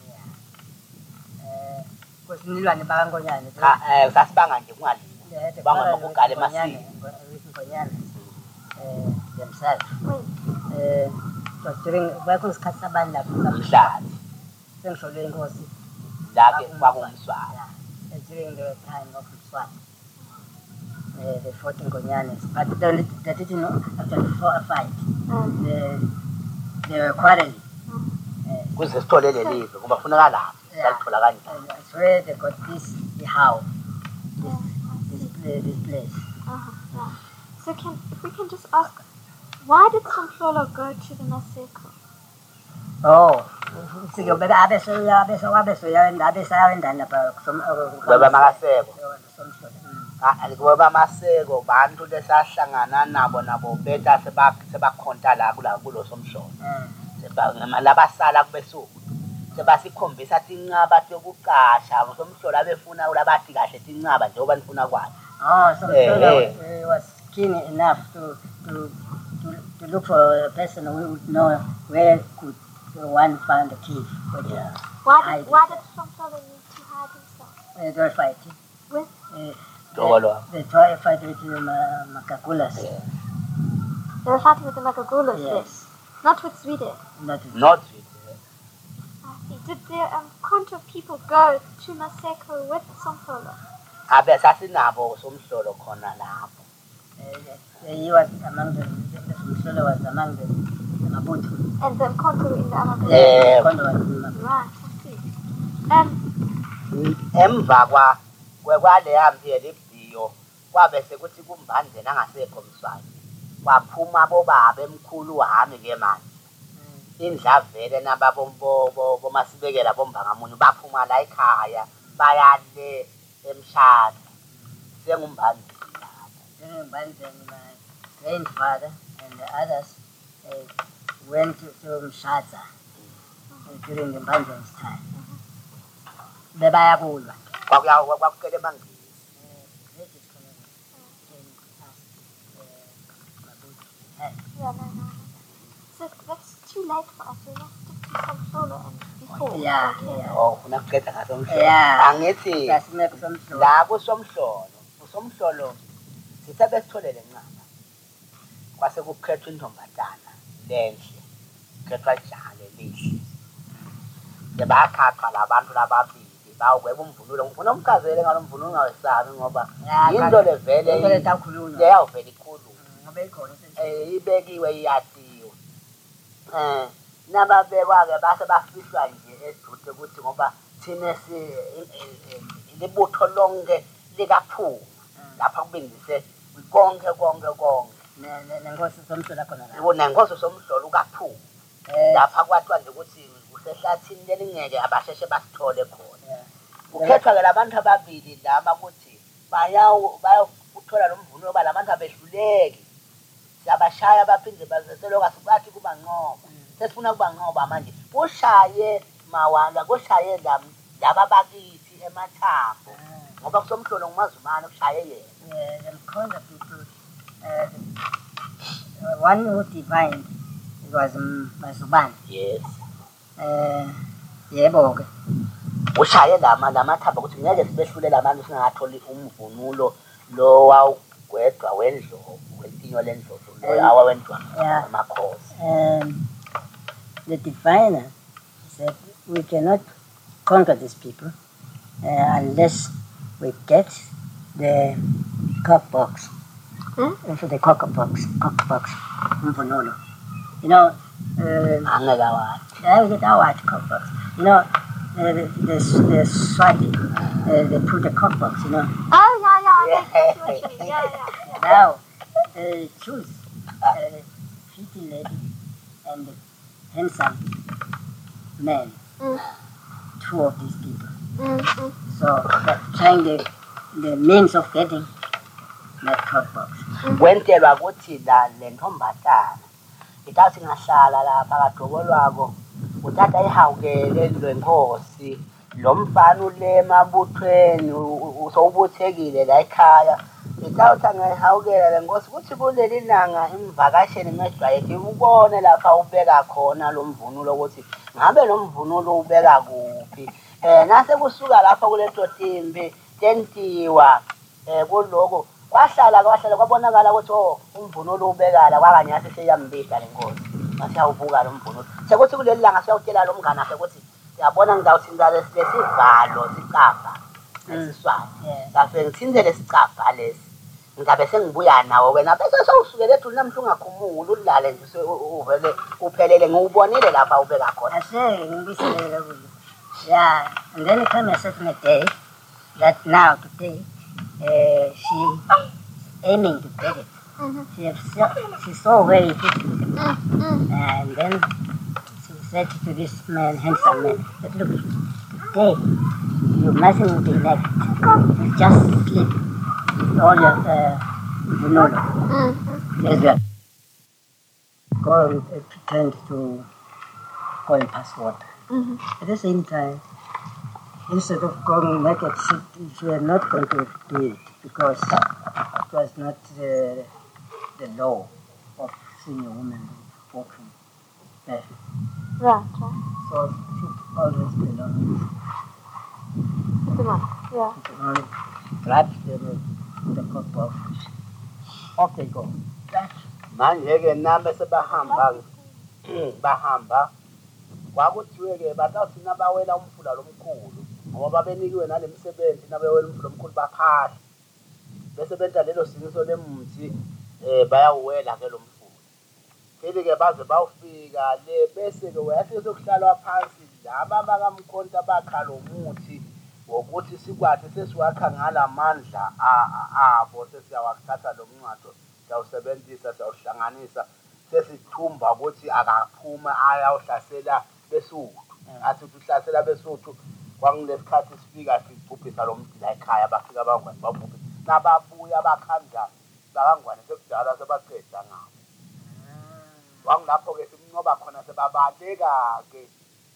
C: kwesinilwane bakankonyane
B: sasibanga nje kungalini banga makugale masini
C: ngonyana themselves during kwakusikhathi sabani lapho
B: umhlaba
C: sengisho le inkosi
B: la ke kwakungumswati
C: during the time of Mswati they fought in Gonyanes, but they didn't actually fight. They were quarreling.
B: Kuze sithole leli ngoba kufuneka lapho salithola kanjani.
C: That's where they got this how this place.
A: Yeah. So if we can just ask, why did Somhlolo go to the Maseko?
C: Oh, sikubeka abesoya ndana pa
B: Baba Maseko. Ngoba Maseko bantu lesahlangana nabo beta sebakhonta la kulo Somhlolo. Labasala kubesuku sebasikhombisa tinqaba yokuqasha Somhlolo abefuna ulabathi kahle tinqaba njengoba nifuna kwayo.
C: Oh, Somhlolo was keen enough to look for a person who would know where could one find the key for the
A: Why did Somhlolo need to hide himself?
C: They were fighting.
A: With?
C: They tried to fight with Makagulas.
A: They were fighting with the Makagulas,
C: yes.
A: Not with Sweden.
B: Not Sweden.
A: I see. Did the Konto people go to Maseko with Somhlolo?
B: Abesasinabo Somhlolo khona lapho.
C: He was among the Somhlolo was among the Mabutu.
A: And the Konto in the Amabutu?
B: Yeah.
A: Right, I see.
B: Emva kwaleya mpela ibhiyo kwabe sekuthi kumbanje nangasekho Mswati waphuma bobaba emkhulu wami ke manje indlavele nababombo masibekela bomba ngamunye baphuma la ekhaya bayale emshado sengumbanje
C: my grandfather and the others went to Mshadza during the Mbanjen's time. Bebayakulwa.
B: Kwakukele mangisi.
A: No. So that's too late for us. We must stick to Somhlolo and before.
C: Yeah.
B: Oh, kuna kuqeda ngaSomhlolo.
C: Yeah.
B: Angithi
C: Sasimeko Somhlolo.
B: la kuSomhlolo sithabe sithole lencaba. Kwase kukhethwa intombazana lenhle. Kukhethwa njalo lihle. Sebakhaqa labantu lababili bawukweba umvunulo. Ngifuna umchazele ngalomvunulo ungawesabi ngoba into levele
C: etakhulunywa.
B: Leyawuvela ikhulu.
C: Ngoba ikhona
B: Ibekiwe iyathiwe. Nababekwa ke base bafihlwa nje eduze ukuthi ngoba thina libutho lonke likaphuma lapha kubingise konke
C: nenkosi Somhlolo khona la.
B: Nenkosi Somhlolo ukaphuma lapha kwathiwa nje ukuthi usehlathini lelingeke abasheshe basithole khona. Kukhethwa ke labantu ababili laba ukuthi bayawuthola lo mvunulo ba labantu abehluleki siyabashaya baphinde bazeseloka sibathi kuba nqoba sesifuna kuba nqoba manje kushaye mawala kushaye laba bakithi emathambo ngoba kuSomhlolo ngumazumane kushaye yena.
C: The Mkhonto people, one who divined was Mazubane.
B: Yes.
C: Yebo ke.
B: Ushaye lamathamba ukuthi ngeke sibehlulela abantu singatholi umvunulo lo wawugwedwa wendlovu welinyo lendlovu lo awawendwa amakhosi.
C: The diviner said we cannot conquer these people unless we get the cock box. For the cock box, umvunulo. You know, I get our cock box. You know, the Swati, they put the cock box, you know.
A: Oh, yeah.
C: Now, choose a pretty lady and handsome man, two of these people. So, trying the means of getting that cock box.
B: Kwentelwa ukuthi la lentombazana itathi ngahlala lapha kaDokolwako uthatha ihawukele lwenkosi lo mfana ule mabuthweni usowubuthekile la ekhaya itawutha ngehawukela lenkosi ukuthi kuleli langa imvakasheni ngejwayele ubone lapha ubeka khona lo mvunulo ukuthi ngabe lo mvunulo ubeka kuphi nase kusuka lapha kuleto timbi tentiwa kuloko kwahlala kwabonakala ukuthi umvunulo ubekala kwakanyasi seyambida lenkosi masiyawubuka lo mvunulo sekuthi kuleli langa siyawutshela lo mngane akhe ukuthi yabona ngizawuthinta lesivalo sicapha lesiswazi ngafike ngithinte lesicapha lesi ngabe sengibuya nawo wena bese sewusukele ethi namhla ungakhumuli udlale nje uvele uphelele ngiwubonile lapha ubeka khona.
C: Ngibiselele kulo. Yeah, and then it came a certain day that now today she aiming to take it. She saw where he put it. And then she said to this man, handsome man, that look, today you mustn't be left. You just sleep all your, you know, as well. Go and pretend to go and pass water. At the same time, instead of going naked, she was not going to do it because it was not the law of seeing a woman walking barefoot.
A: Right.
C: So she always belongs.
A: Yeah.
C: She can only grab the cup off they go.
B: Manje-ke nami bahamba kwakuthiwe-ke bathathi nabawela umfula lomkhulu ngoba babenikiwe nale misebenzi nabewela umfula omkhulu baphahla bese benza lelo singiso lemuthi bayawuwela-ke lo mfula pheli-ke baze bawufika le bese-ke uyafike sokuhlalwa phansi laba bakamkhonto bakha lo muthi wokuthi sikwathi sesiwakha ngala mandla abo sesiyawathatha lo mncado siyawusebenzisa siyawuhlanganisa sesithumba ukuthi akaphuma ayawuhlasela besuthu athi uhlasela besuthu kwangilesikhathi sifika sibhubhisa lo mthi la ekhaya bafika abangwane babhubhisa nababuya bakhanda bakangwane sekudala sebaqeda ngabo wangilapho-ke simnqoba khona sebabaleka-ke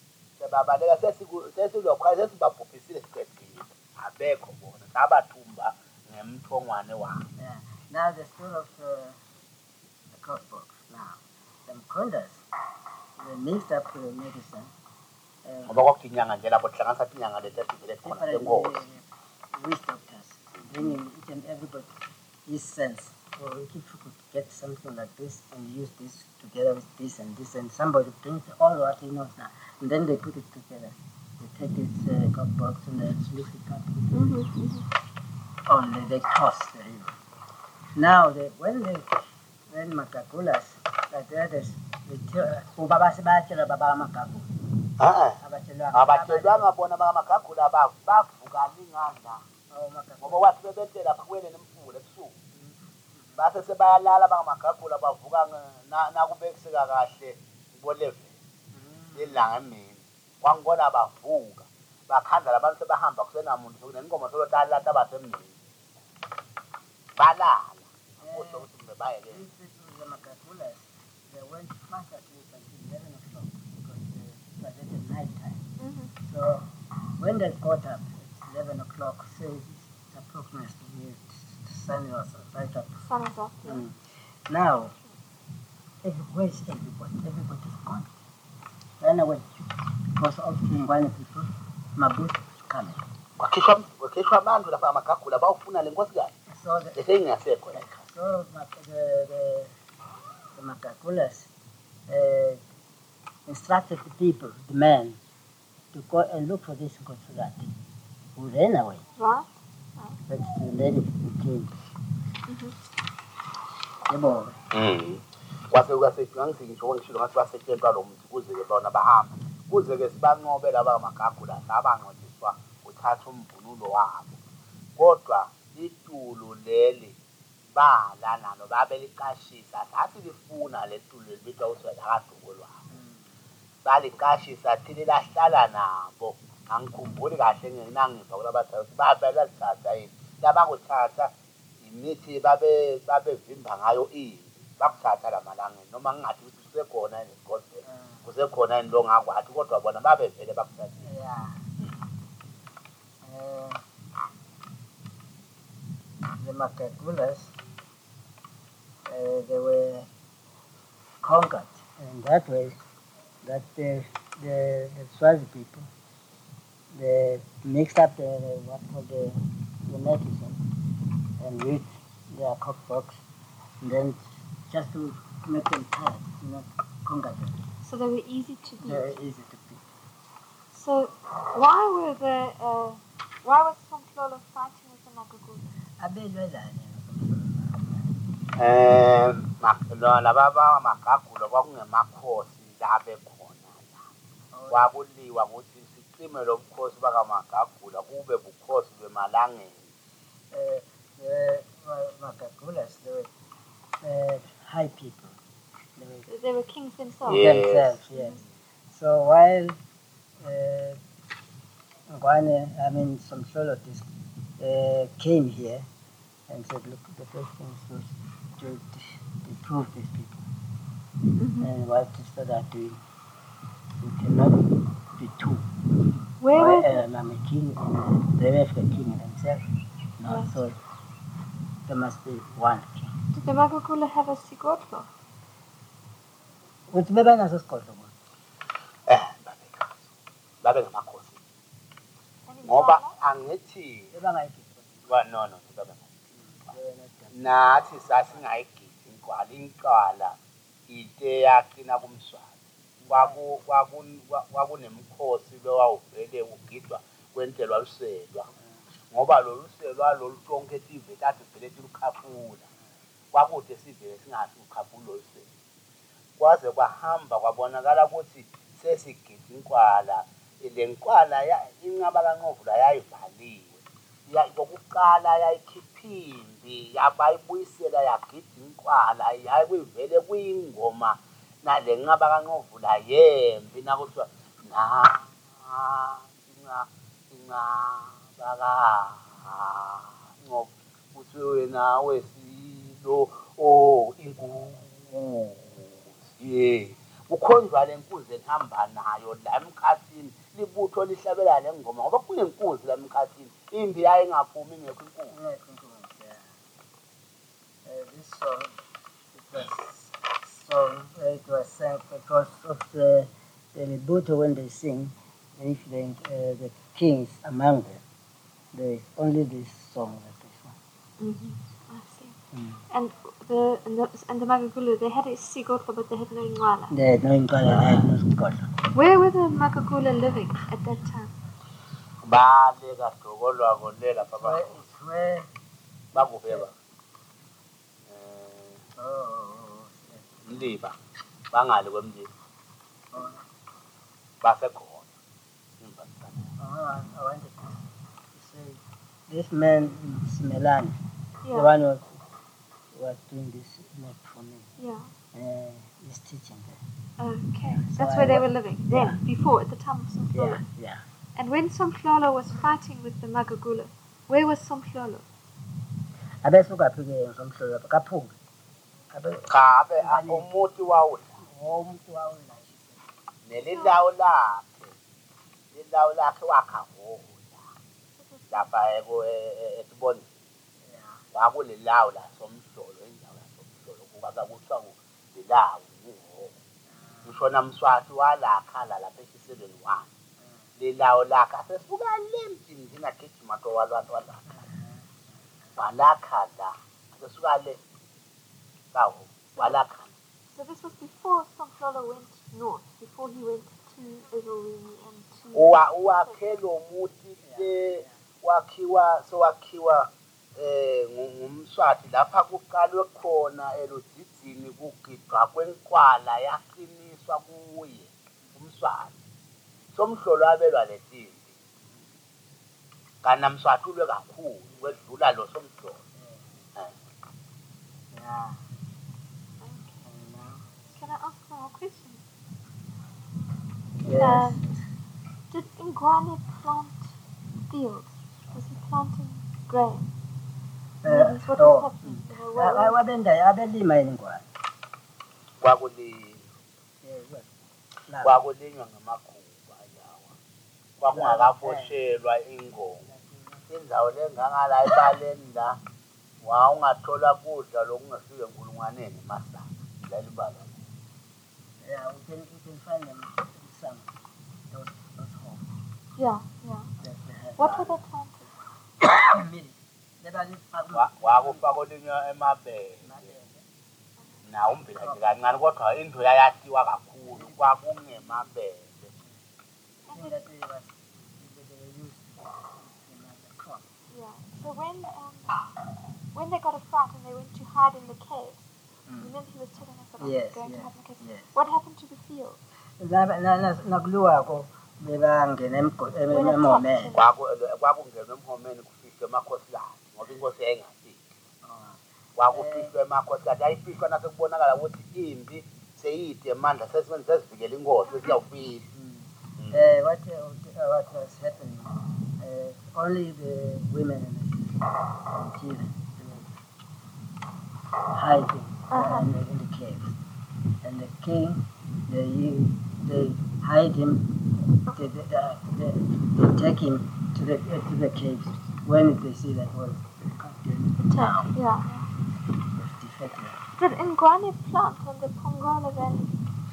B: sesilokho sesibabhubhisile siqedile abekho bona sabathumba ngemthongwane wabo.
C: Now the story of the cookbook. Now, the Mkondas, they mixed up the medicine.
B: Ngoba kwakuyinyanga nje lapho hlanganisa inyanga lethe khona lenkosi.
C: Witch doctors, bringing each and everybody his sense. So if you could get something like this and use this together with this, and somebody brings all what he knows now, and then they put it together. They take this cookbox and they mix it up. Only they toss the river. Now, when Makakulas, like the others, Baba Sebastian, Baba Makaku.
B: Abatshelwanga bona bamakagula bavuka linganda ngoba wathi bebetela phakweni nemfula ebusuku base sebayalala bamakagula bavuka nakubekiseka kahle ngo11 ilanga emini kwangibona bavuka bakhanda labantu sebahamba kusenamuntu sokunenkomo solotala tabasemini balala kusho ukuthi mbe bayeke
C: The Makakulas, they went fast at least until 11 o'clock because it was at night time. So when they got up at 11 o'clock, say it's approximately the sun was right up.
A: Sun is up, yeah.
C: Now, where's everybody? Everybody's gone. When I went, because of Mngwane people, my boat was coming.
B: wakhishwa abantu lapha amakagula bawufuna le nkosikazi esengingasekho la ekhaya.
C: So the Makakulas instructed the people, the men, to go and look for this Nkosikazi, who ran away.
A: Right.
C: But the lady came. Yebo.
B: Kwasekuyasetshenziswa ngisho ngishilo ngathi basetshenziswa lo muntu kuze-ke bona bahamba kuze-ke sibanqobe laba amakagula abanqotshiswa uthatha umvunulo wabo kodwa itulu leli bala nalo babeliqashisa sathi lifuna letulu libitwa uswela kaduko lwabo balikashisa thile lahlala nabo angikhumbuli kahle nginangiva kulabadala ukuthi babelalithatha yini labakuthatha imithi babevimba ngayo impi bakuthatha lamalangeni noma ngingathi ukuthi kusekhona yini esigodlweni kusekhona yini lo ngakwathi kodwa bona babevele bakuthathile.
C: Yeah. The Makakulas, they were conquered in that way that the Swazi people, they mixed up the medicine and with their cookbooks, and then just to make them tired, conquer them.
A: So they were easy to beat.
C: Very easy to beat.
A: So why was Sonklolo fighting with the Makagula?
C: Abelwezane.
B: laba Magagulo kwakungemakhosi labe khona la. Kwakuliwa ukuthi sicime lo bukhosi bakaMagagula kube bukhosi bemalangeni.
C: Magagulas, they were high people.
A: They were kings themselves.
C: Themselves, yes. So while Ngwane, Somhlolo came here and said, look, the first thing was to prove these people. And what is that they're doing? We cannot be two.
A: Where was
C: I'm a king, and they were the king themselves. No,
A: Yes.
C: so there must be one king.
A: Did the Magagula have a Sigurdo?
C: Which maybe not as called
B: Babengamakhosi.
A: Any
B: Ngoba
A: Mfana?
B: angithi no
C: the
B: nathi sasingayigidi inkwala ite yakina kumswati kwakunemkhosi bewawuvele ugidwa kwentelwa luselwa ngoba lolu selwa lolu tonke tive tathi vele tilukhafula kwakude sivele singathi ukhafula lolu selwa kwaze kwahamba kwabonakala ukuthi sesigidi inkwala le nkwala inqaba kaNqovula yayivaliwe yokuqala yayikhiphimbi yabayibuyisela yagida inkwala yayivele kuyingoma nale nqaba kaNqovula yembi nakuthiwa Nqova uthi wena wesilo inkunzi kukhonjwa le nkunzi ehamba nayo la emkhathini libutho lihlabela le ngoma ngoba kunenkunzi la emkhathini imbi yayingaphumi ingekho inkunzi.
C: This song, it was sang because of the Libuto when they sing, if the kings among them, there is only this song that they sing.
A: I see. And the Magagula, they had a Sigurdo, but they had no Ngwala.
C: They had no Ngwala, they had no Sigurdo.
A: Where were the Magagula living at that time?
B: Baleka dokolwa kolela baba.
C: It's where
B: Bakubeba. Mliba. Bangali kwemliba. Basekhona.
C: I wanted to say, this man in Simelane,
A: Yeah.
C: the one who was doing this map for me,
A: Yeah.
C: is teaching there.
A: Okay.
C: So
A: That's
C: I
A: where they
C: wa-
A: were living then, before, at the time of Somhlolo.
C: Yeah.
A: And when Somhlolo was fighting with the Magagula, where was Somhlolo?
C: Abesuka phike ngomhlolo kaphuka.
B: Khabe umuti wawula.
C: Umuntu wawula
B: Nelilawo lakhe wakha ngola. Lapha etiboni. Kwakulilawo la Somhlolo indawo la Somhlolo kuba kuthiwa lilawo ushona Mswati walakhala lapha eShiselweni 1 lilawo lakhe asesuka lemjini ngingagijima towalwathi walakha la asesuka le kawo walakha.
A: So this was before Somhlolo went north, before he went to Ezelweni and to...
B: Uwakhe lo muti wakhiwa ngumswati lapha kuqalwe khona eludzidini kugidwa kwenkwala yaqiniswa kuye umswati Somhlolo abelwa letimbi kana Mswati ulwe kakhulu wedlula lo Somhlolo.
C: Yeah.
A: Can I ask one more question?
C: Yes.
A: Did Ngwane plant fields? Was he planting grain? What was happening?
C: Abelima ingwane.
B: Kwakulinywa ngamakhuba lawa kwakungakaboshelwa ingoma indawo lengangala ebaleni la ungathola kudla lokungafike enkulungwaneni masana lalibala.
C: Yeah, we can find them in some those homes.
A: Yeah. What were they planting?
B: Wakufa kolinywa emabele na umbila nje kancane kodwa indlu yayatiwa kakhulu kwakungemabele.
C: That they were used in the crop.
A: Yeah. So when when they got a fright and they went to hide in the caves, remember he was telling us about
C: Yes,
A: going to
C: yes,
A: hide in the caves?
C: yes.
A: What happened to the field?
C: Nakuluwako bebangena
A: When it
C: emhomeni.
B: kwakungenwe emhomeni kufihlwe emakhosikazi ngoba inkosi yayingafiki kwakufihlwe emakhosikazi yayifihlwa nasekubonakala ukuthi impi seyide emandla sezivikela inkosi esiyawufihla.
C: What was happening? Only the women and children hiding in the caves, and the king, they hide him. They take him to the caves when they see that was down.
A: Yeah.
C: Defected.
A: Did Ngwane plant on the Pongola Valley?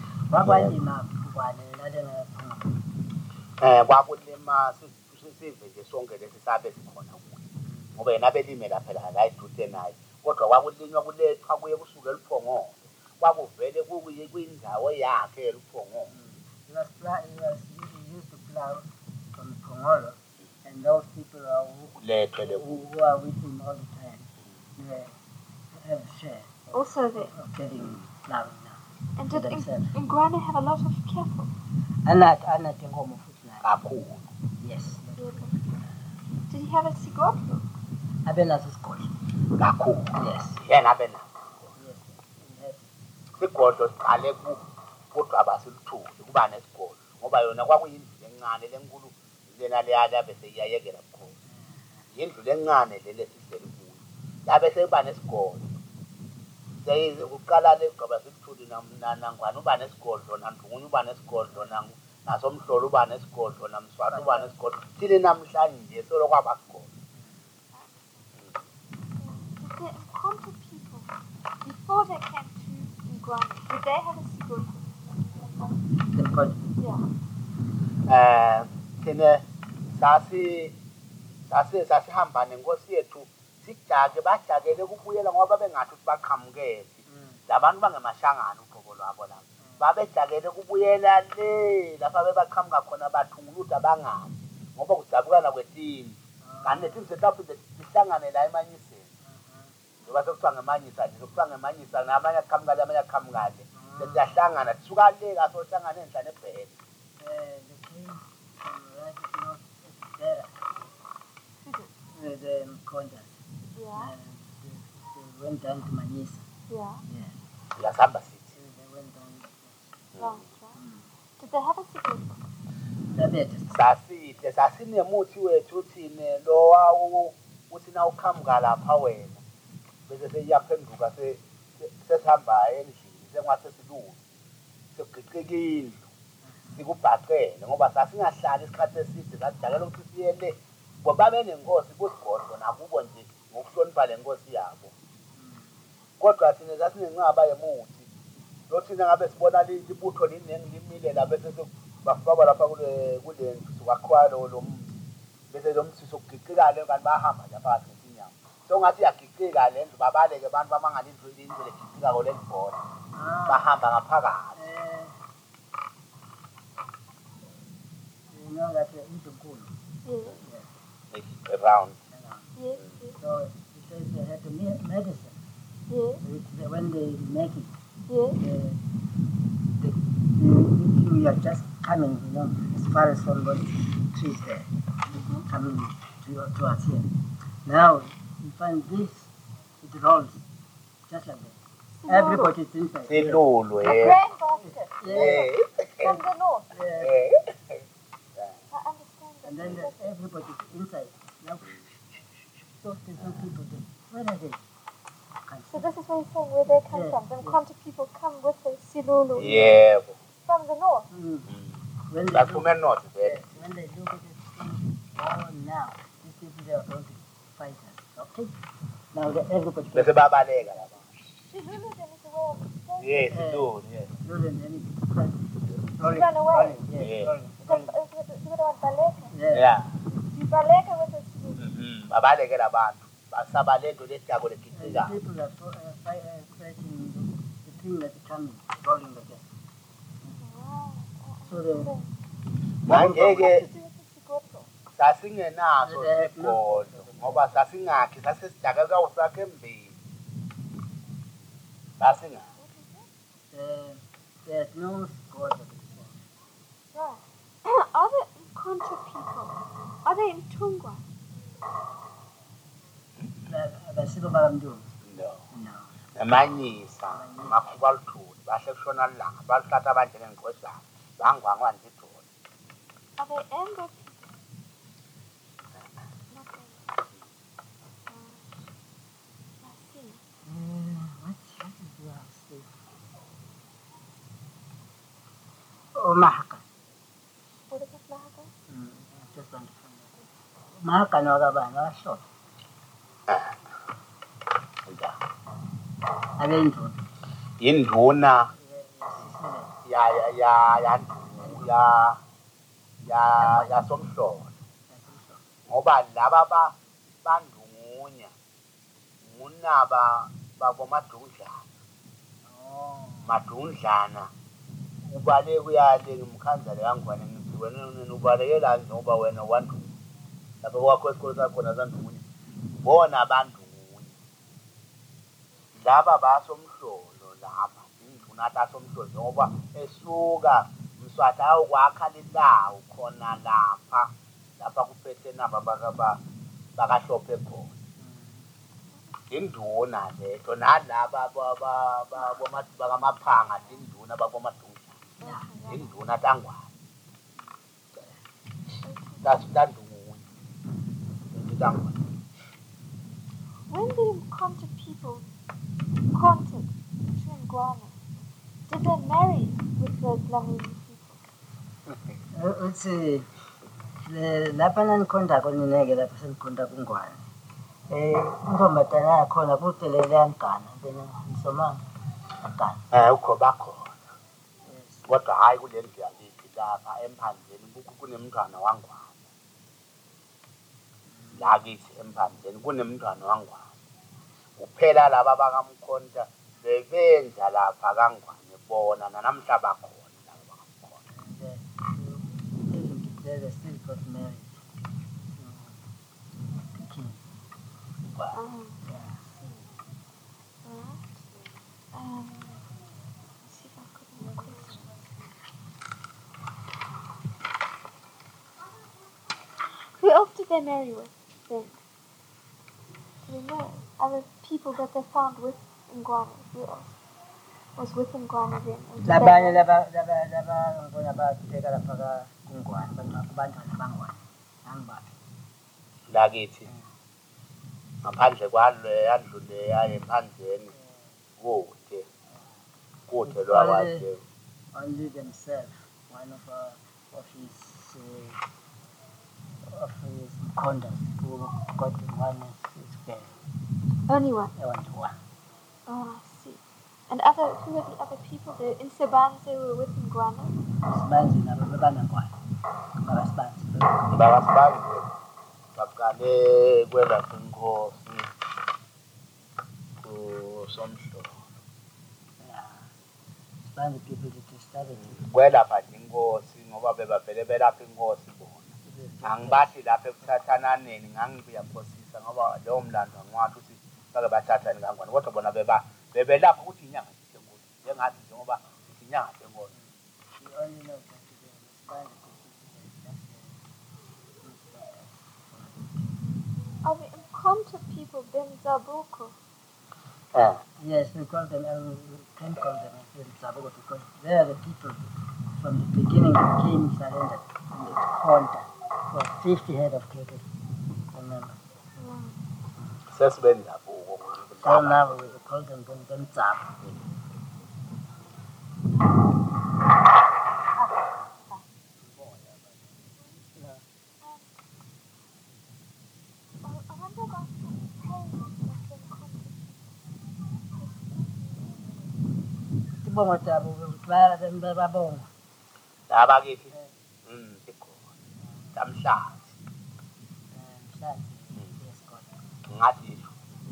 B: Kwakulima sive nje sonke lesi sabe sikhona kuye ngoba yena belimela phela la idute naye kodwa kwakulinywa kulethwa kuye kusuke eLuphongolo kwakuvele kuyindawo yakhe eLuphongolo.
C: He used to plow from Pongolo, and those people who are with him all the time, they have a share
A: Also there.
C: of getting plowing now.
A: And did Ngwane have a lot of cattle?
C: Anathi inkomo futhi naye.
B: Kakhulu.
C: Yes.
A: Did he have a sigodlo?
C: Abenaso isigodi.
B: Kakhulu.
C: Yes.
B: Yena abenaso.
C: Yes. He had.
B: Sigodlo siqale kodwa abasiluthuli kuba nesigodlo ngoba yona kwakuyindlu encane lenkulu lena leyala bese iyayekela bukhona. Indlu lencane le lesihleli kuyo. Yabe sekuba nesigodlo. Ukuqala legaba sikuthuli nangwane uba nesigodlo nandungunya uba nesigodlo nasomhlolo uba nesigodlo namswati uba nesigodlo thile namhlanje solo kwabasigodlo.
A: Did the Mkhonto people, before they came to Ngwane, did they have a sigodlo?
B: Yeah. Thina sasihamba nenkosi yethu sijake bajakele ukubuyela ngoba bengathi baqhamukele labantu bangemashangana uqobo lwabo lapha babejakele ukubuyela le lapha bebaqhamuka khona bathunguluda abangazi ngoba kujabukana kwetini kanti nethi sethaphinde sihlangane la emanyiseni ngoba sekuthiwa ngemanyisa nje sekuthiwa ngemanyisa namanye aqhamukale amanye aqhamukale siyahlangana sisuka le la sohlangana endlane ebhele.
C: The Mkhonto.
A: Yeah.
C: They went down to Manyisa.
A: Yeah.
C: Yeah.
B: La Samba City.
C: They went down.
A: Right. Did they have a sigodlo?
B: Sasinemuthi wethu uthine lowa uthi na uqhamuka lapha wena bese seyaphenduka sesihamba endlini sengwase silulu segiqika indlu sikubhaqele ngoba sasingahlali isikhathi eside sadakela ukuthi siyele ngoba benenkosi kusigodlo nakubo nje ngokuhlonipha lenkosi yabo kodwa thina sasinenqaba yemuthi lothina ngabe sibona libutho liningi limile la bese bafaka lapha kule ndlu sokwakhiwa lo bese lo mthi sokugiqika le kanti bahamba lapha ngenyama so ngathi yagiqika le ndlu babaleke abantu bamangala indlu legiqika ko le ndbona bahamba ngaphakathi.
C: You know that Mtunkulu?
A: Yes.
B: Around.
A: Yes.
C: So it says they had the medicine.
A: Yes.
C: When they make it,
A: Yes.
C: you are just coming, as far as from the trees there, coming towards here. Now you find this, it rolls just like that. Everybody's inside.
B: Silulu,
A: A grain basket.
C: Yeah.
A: From the north.
C: Yeah.
A: I understand that.
C: And then everybody's inside. Now, so there's no people there. Where are they?
A: So this is where you're saying where they come from. The Mkhonto people come with the Silulu
B: yeah.
A: from the north.
C: When they
B: That's
C: look,
B: from north,
C: yes, when they look at it, now, these people they are going to fight us. Okay? Now everybody
B: bese babaleka lapha.
A: Silulu then is a way of escape.
B: Yes, Silulu, yes.
A: Run away.
C: Yes,
B: Yeah.
A: You baleka with the Silulu.
B: Babaleke labantu basaba lento lesiyago legiqika.
C: People are fighting the thing that's coming, rolling like that.
A: Wow.
C: So they,
B: Manje ke
A: What to do with the Sigodlo?
B: sasingenaso sigodlo ngoba ngoba sasingakhi sasisidakeka usakhe mbili sasingakhi
C: There's no scores of exams.
A: Right. Are the Mkonta people, are they in Tungwa?
C: Abasiko bakamntuni?
B: no
C: No.
B: namanyisa makhuba luthuli bahle kushona langa baluthatha abanje ngenqoshana bangwangwa ndithuli
A: Are they Embo people? Not Embo. I see.
C: What did you have to say? Oh, Mahaka.
A: What is it, Lahaka?
C: I just want to find out. Mahaka no Gabana, short. Abendruna.
B: yinduna yasomhlolo ngoba laba bandungunya ngunaba babomadundlana madundlana ubale kuyale ngimkhanzale kangwane ngithi wena ubalekela ngoba wena wandu lapha kwakho esikole sakhona zandungunya bona bandungunya laba basomhlolo lapha induna tasomhlolo ngoba esuka mswata ukwakha lilawu khona lapha kuphethe naba bakahlophe khona induna letho nalaba bakamaphanga induna babomadundla induna tangwane tandungunya tangwane.
A: When the Mkonta people conquered Ngwane, did they marry with the Dlamini people?
C: Uthi lapha nanikhonda khona ineke lapha senikhonda kungwane. Intombazana yakhona kudelele yangana bena nisomanga agana.
B: Ukho bakhona kodwa hayi kule ndlu yakithi lapha emphandleni kunemntwana wangwane lakithi emphandleni kunemntwana wangwane kuphela laba bakamkhonta bebenza lapha kangwane bona nanamhla bakhona laba bakamkhonta.
C: They still got married. King.
A: Yeah. Let's see if I've got any questions. Who else did they marry with then? Do we know? Other people that they found with Ngwane, who else was with Ngwane then? And did they
C: Labanye
A: marry?
C: ngibona batheka lapha kungwane bantwana bangwane angibaphi.
B: Lakithi ngaphandle kwalo yandlu leya emphandleni kude lwakwaze
C: Only themselves, one of his conduct who got one of his family.
A: Only one.
C: Only one.
A: Oh, I see. And who were the other people there? In Sebanze were with Ngwane?
C: Sibanzi nabo bebanangwane. Bakasibanzi.
B: bakasibanze baqale kwela kwenkosi kusomhlolo
C: Sibanzi people that started
B: kwelapha nje inkosi ngoba bebavele belapha inkosi bona angibathi lapha ekuthathananeni ngangiyaphosisa ngoba leyo mlando ngwathi uthi bake bathathani kangwane kodwa bona bebelapha ukuthi inyanga enkulu njengathi njengoba inyanga enkulu.
C: we only know that the Sibanzi
A: Are the Mkonta people Benzabuko?
C: Yes, we call them, we can call them Zabuko because they are the people from the beginning that came surrendered in the Konta for 50 head of cattle. Remember?
B: Sesibenza
C: So now we call them Zabu.
A: I wonder about the pain of the Mkonta
C: Sibongo Zabu, babonga.
B: laba kithi sikhona namhlanje
C: Mhlambe, yes, God.
B: ngathi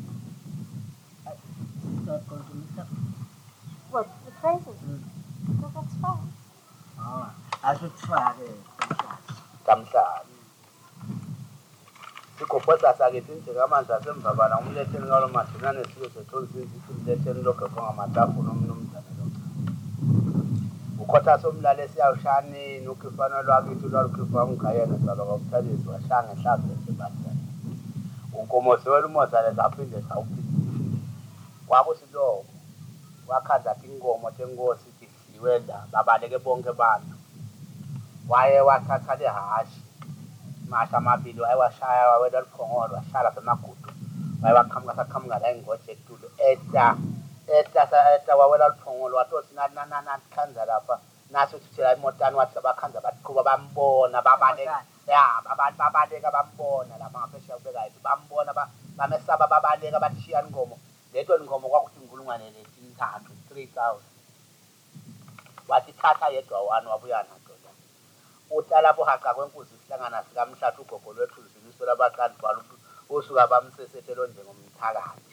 C: God going to mix up.
A: What? The praises? So that's fine.
C: Oh, asifake
B: namhlanje sikho kodwa sakithi njengamanje asemvabana umletheni ngalo madinane siyo sethola sithi umletheni lokho kongamatafuna umnumzana lo ukhotha somlale siyawushanini ukufana lwakithi lwalukhipha umgayene zalo ngokuthalisa washanga ehlazo esebatha unkomo sewela umozane zaphinde sawuphindisa kwakusilo wakhaza inkomo tenkosi idliwela babaleke bonke abantu waye wathatha lehashi masha amabili wayewashaya wawela luphongolo wahlala bemagudu wayewaqhamuka la ingoje etulo eta wawela luphongolo watothi khanza lapha naso sithela imotani wathi abakhanza baqhuba bambona babaleka babaleka bambona lapha ngaphesheya kubeka yiphi bambona bamesaba babaleka bathiya inkomo leto inkomo kwakuthi inkulungwane lezi 3000 wathi thatha yedwa wani wabuya nato utala buhaqa kwenkuzi sihlangana sikamhlathu ugogo lwethu ziniso labaqali balo usuka bamsesethelo njengomthakathi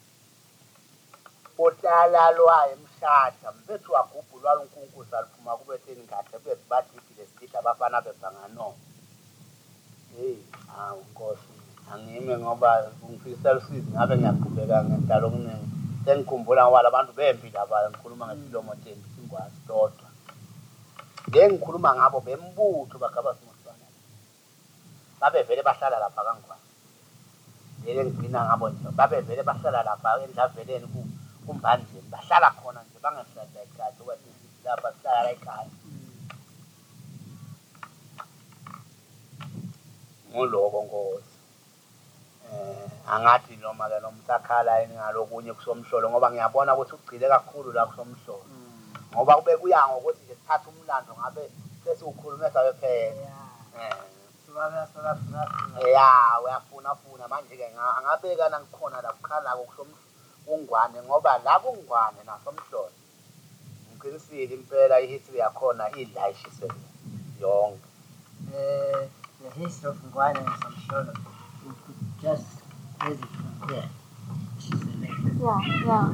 B: utala lwaye emshada mfethu wagubhulwa unkunkuza liphuma kubetheni kahle bebathi lesikida abafana bebhangano Nkosi angime ngoba ungifisa usizi ngabe ngiyaqhubeka ngentalo okuningi sengikhumbula ngoba labantu bempila abaya ngikhuluma ngesilomo thembi singwazi dodwa ngikhuluma ngabo bembutho bagaba simusana babevele bahlala lapha kangwane ngigcina ngabo nje babevele bahlala lapha endlaveleni kumbandleni bahlala khona nje bangahlala ekhaya ukuthi lapha sihlala ekhaya ngoloko Nkosi angathi noma ke nomsakhala ngalokunye kusomhlolo ngoba ngiyabona ukuthi ugcile kakhulu la kusomhlolo ngoba kube kuya ngokuthi nje sithatha umlando ngabe sesiukhulume sabe phela uyafuna manje ke angabeka nangikhona la kukhala kusomngwane ngoba la kungwane nasomhlolo ngiqinisile impela ihistory yakhona idlayishisele yonke
C: the history of Ngwane and Somsholo, we could just raise it from there.
A: Yeah.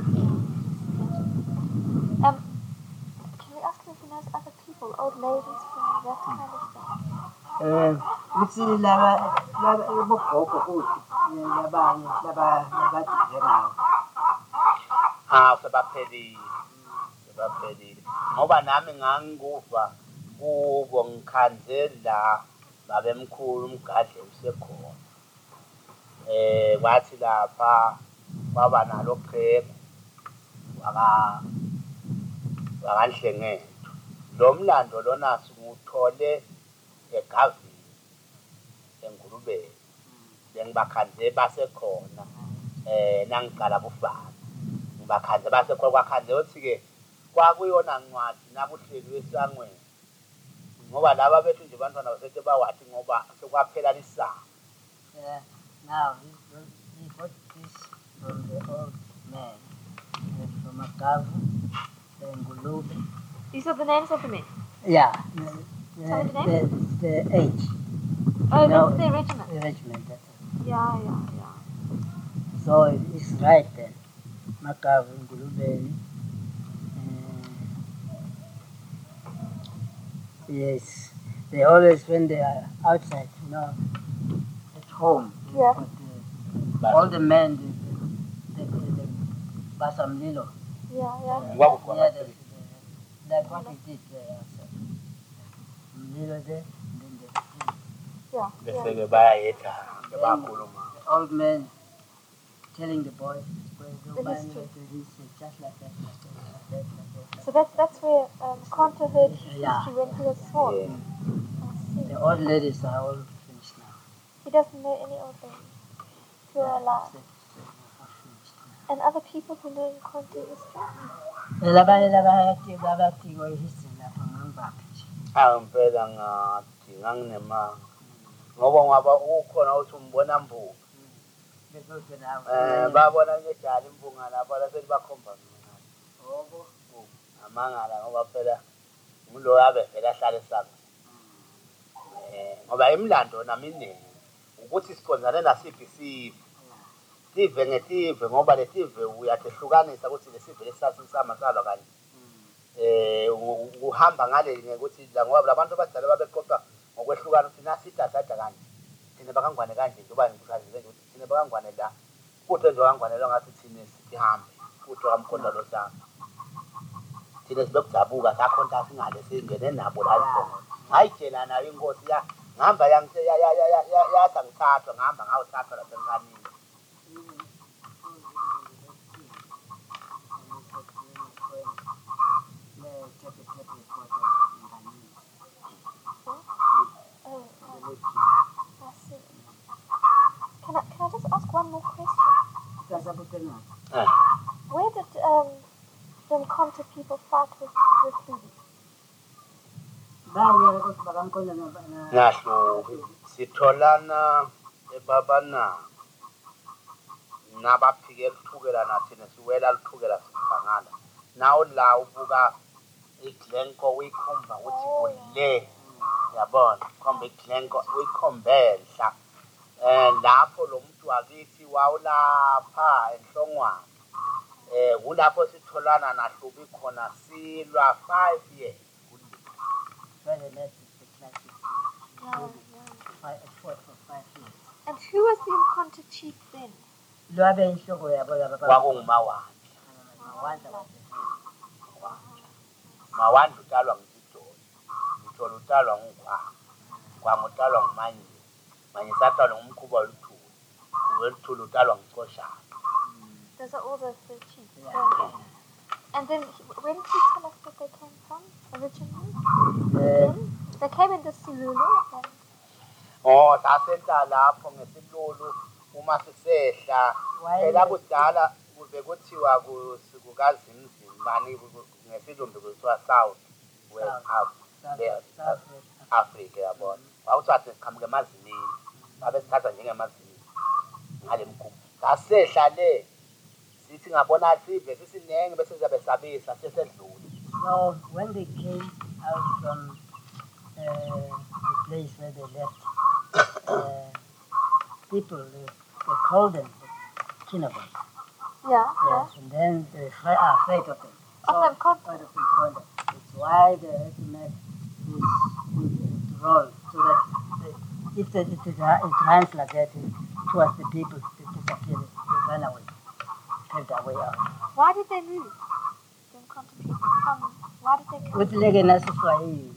A: Can we ask if he knows other people, old ladies from that kind of stuff?
C: We see laba bogogo futhi labadile now.
B: Sebaphelile ngoba nami ngangikuva kubo ngikhandela babemkhulu umgadle usekhona wathi lapha baba nalo qhegu wakanhlengetho lo mlando lona sikuthole eGavini eNgulubeni bengibakhandle basekhona nangiqala kufana ngibakhandle basekhona kwakhandle uthi ke kwakuyona ncwadi nabuhleli wesangweni ngoba laba bethu nje bantwana basethe bawathi ngoba sekwaphela lisanga
C: now he got this from the old man from Agavu Ngulube.
A: These are the names of the men?
C: Yeah,
A: the
C: age.
A: Oh, no, that's their regiment.
C: The regiment, that's it.
A: Yeah.
C: So it's right then. Makavu Ngulube. Yes, they always, when they are outside, at home, all the men, the Basamlilo.
A: Yeah.
C: Like what we did outside. Mlilo there, and then the old men telling the boys,
A: The history.
C: Just like that.
A: So that's where Conto heard his history when he was small.
B: Yeah.
A: I see.
C: The old ladies are all finished now.
A: He doesn't know any old ladies who are alive. And other people who know Conto history?
B: Angempela ngathi nganginemanga ngoba ngaba ukhona uthi umbona mbuka babona ngejala impunga lapha lasethi bakhomba mina amangala ngoba phela umuntu yabe vela ahlala esaba ngoba imlando naminingi ukuthi sikhonzane nasiphi isifo sive ngetive ngoba letive uyahlukanisa ukuthi lesive lesasisama salo kanje uhamba ngale ngekuthi la ngoba labantu abadala babeqoqa ngokwehlukana ukuthi nasithatha kanje thina bakangwane kanje njengoba ngikuchazile nje ukuthi thina bakangwane la futhi nje bakangwane lo ngathi thina sihambe futhi kamkhonto lo sami thina sibe kudabuka sakhonta singale singene nabo la khona ngayitshela nayo inkosi ngihamba yathi ngithathwa ngihamba ngawuthathwa lapha enkanini
A: Can I just ask one more question? Where did the Mkhonto people fight with Hlubi?
B: Ngahlubi sitholana eBabana nabaphike luthukela nathina siwela luthukela sibhangala nawo la ubuka iGlenco uyikhomba ukuthi kule yabona khomba iGlenco uyikhombehla lapho lo muntu wakithi wawulapha enhlongwane kulapho sitholana naHlubi khona silwa 5 years
C: I fought for 5 years.
A: And who was the Mkhonto chief then?
B: Mawanda utalwa ngitolo utalwa ngwa utalwa ngumanye manje satalwa ngumkhuba oluthulu utalwa ngcoshana.
A: Those are all the chiefs.
C: Yeah.
A: And then where did you tell us that they came from originally? They came in the Silulu.
B: Sasenta lapho ngesilulu uma sisehla phela kudala kuze kuthiwa kukazimzini bani ngesilungu kuthiwa South West Africa yabona wawuthi siqhamuke emazinini babe sithatha njengemazinini ngale mkhumbi sasehla le sithi ngabona sive sisinenge bese sizabe sabisa sesedlule.
C: So when they came out from the place where they left, people, they called them the Kinabon.
A: Yeah.
C: Yes, and then they are afraid of them.
A: Of Mkhonto.
C: It's why they had to make this role so that if it runs like that towards the people, they disappear, they run away, take their way out.
A: Why did they move? The Mkhonto people why did they come?
C: With Legacy Swahili.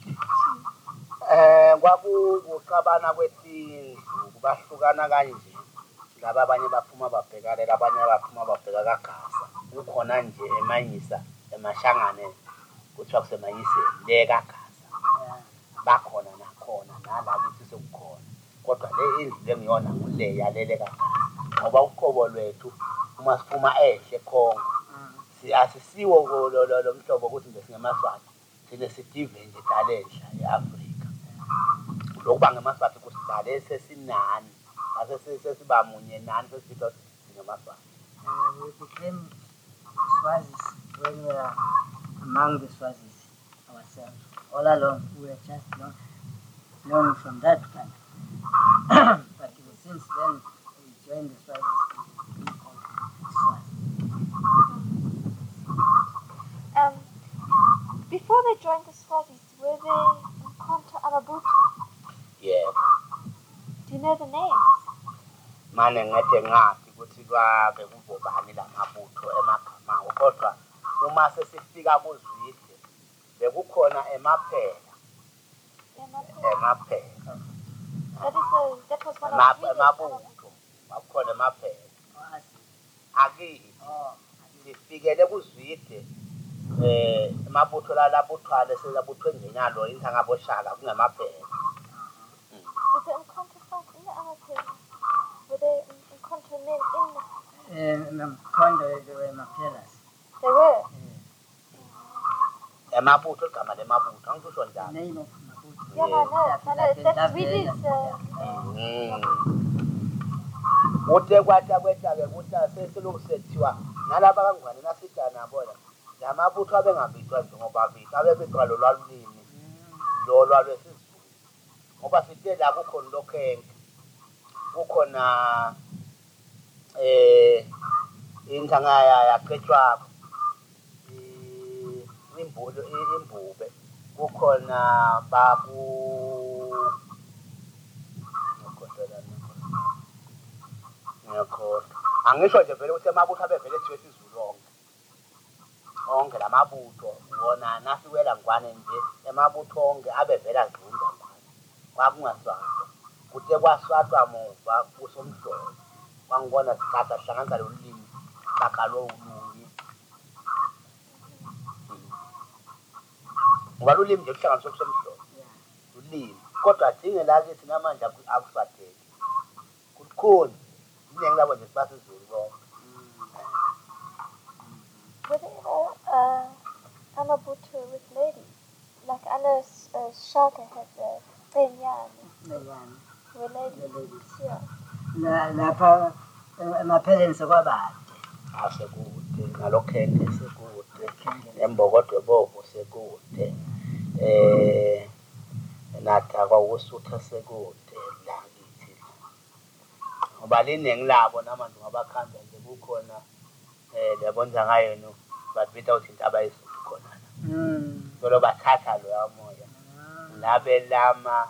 B: Kwakuqabana kwetindlu kubahlukana kanje laba abanye baphuma babhekalela abanye baphuma babheka kaGasa ukhona nje eManyisa emashangane kuthiwa kuseManyise le kaGasa bakhona nakhona nalakithi sekukhona kodwa le indlu lengiyona ngule yalele kaGasa ngoba uqobo lwethu uma siphuma ehle Kongo asisiwo lo mhlobo ukuthi nje singemaswati sine sitive nje talenhla eAfrika lokuba ngemaswati kusidale sesinani asesiba munye nani sesitho singemaswati.
C: We became Swazis when we were among the Swazis ourselves. All along we were just known from that country. But since then we joined the Swazis to be called Swazi.
A: Before they joined the Swazis, were they Mkhonto Amabutu?
B: Yeah.
A: Do you know the names?
B: Mane ngete ngathi ukuthi kwabe kuzobani lamabutho emagama kodwa uma sesifika kuZwide bekukhona emaphela.
A: That was one of the
B: emabutho bakhona emaphela. Akithi sifikele kuZwide emabutho labuthwale selabuthwe ngenyalo inthi ngaboshaka kungemaphela.
A: Did the Mkhonto fight in the Amaphela? Were they Mkhonto men in the...
C: Mkhonto, they were Mapelas.
A: They were?
B: Emabutho igama lemabutho angisho
C: The
B: njalo.
C: name of Maputo.
A: Yeah, I know. That's really...
B: Uthe kwata-ke kuthi sesilokhu sethiwa nalaba kangwane nasida nabona lamabutho abengabithwa njengoba bitha abebithwa lolwalulimi lolwalwesizulu ngoba sithe la kukhona lokhenke kukhona inthanga yaqetshwa imbube kukhona ngiyakholwa angisho nje vele ukuthi amabutho abevele ethiwe sizulu onke lamabutho wona nasiwela ngwane nje emabutho onke abevela adlula kwakungaswatwa kuthe kwaswatwa muva kusomhlolo kwangibona sikhatha sihlanganisa lo limi baqalwe ulungi ngoba ulimi nje kuhlanganiswa kusomhlolo ulimi kodwa dinge la kithi namanje akuswatheki kukhona iningi labo nje sibasizulu bonke.
A: Were there ever Amabutu with ladies? Like I know Shaka had the Benyani. Were ladies? Yeah.
C: Lapha emapheleni sekwabade
B: Asekude nalokhenge sekude embokodwe bobo sekude natha kwawusutha sekude la kithi ngoba liningi labo namanje ngabakhanda nje kukhona lebonza ngayo no but without into abayisuthi khona solo bathatha lo moya labelama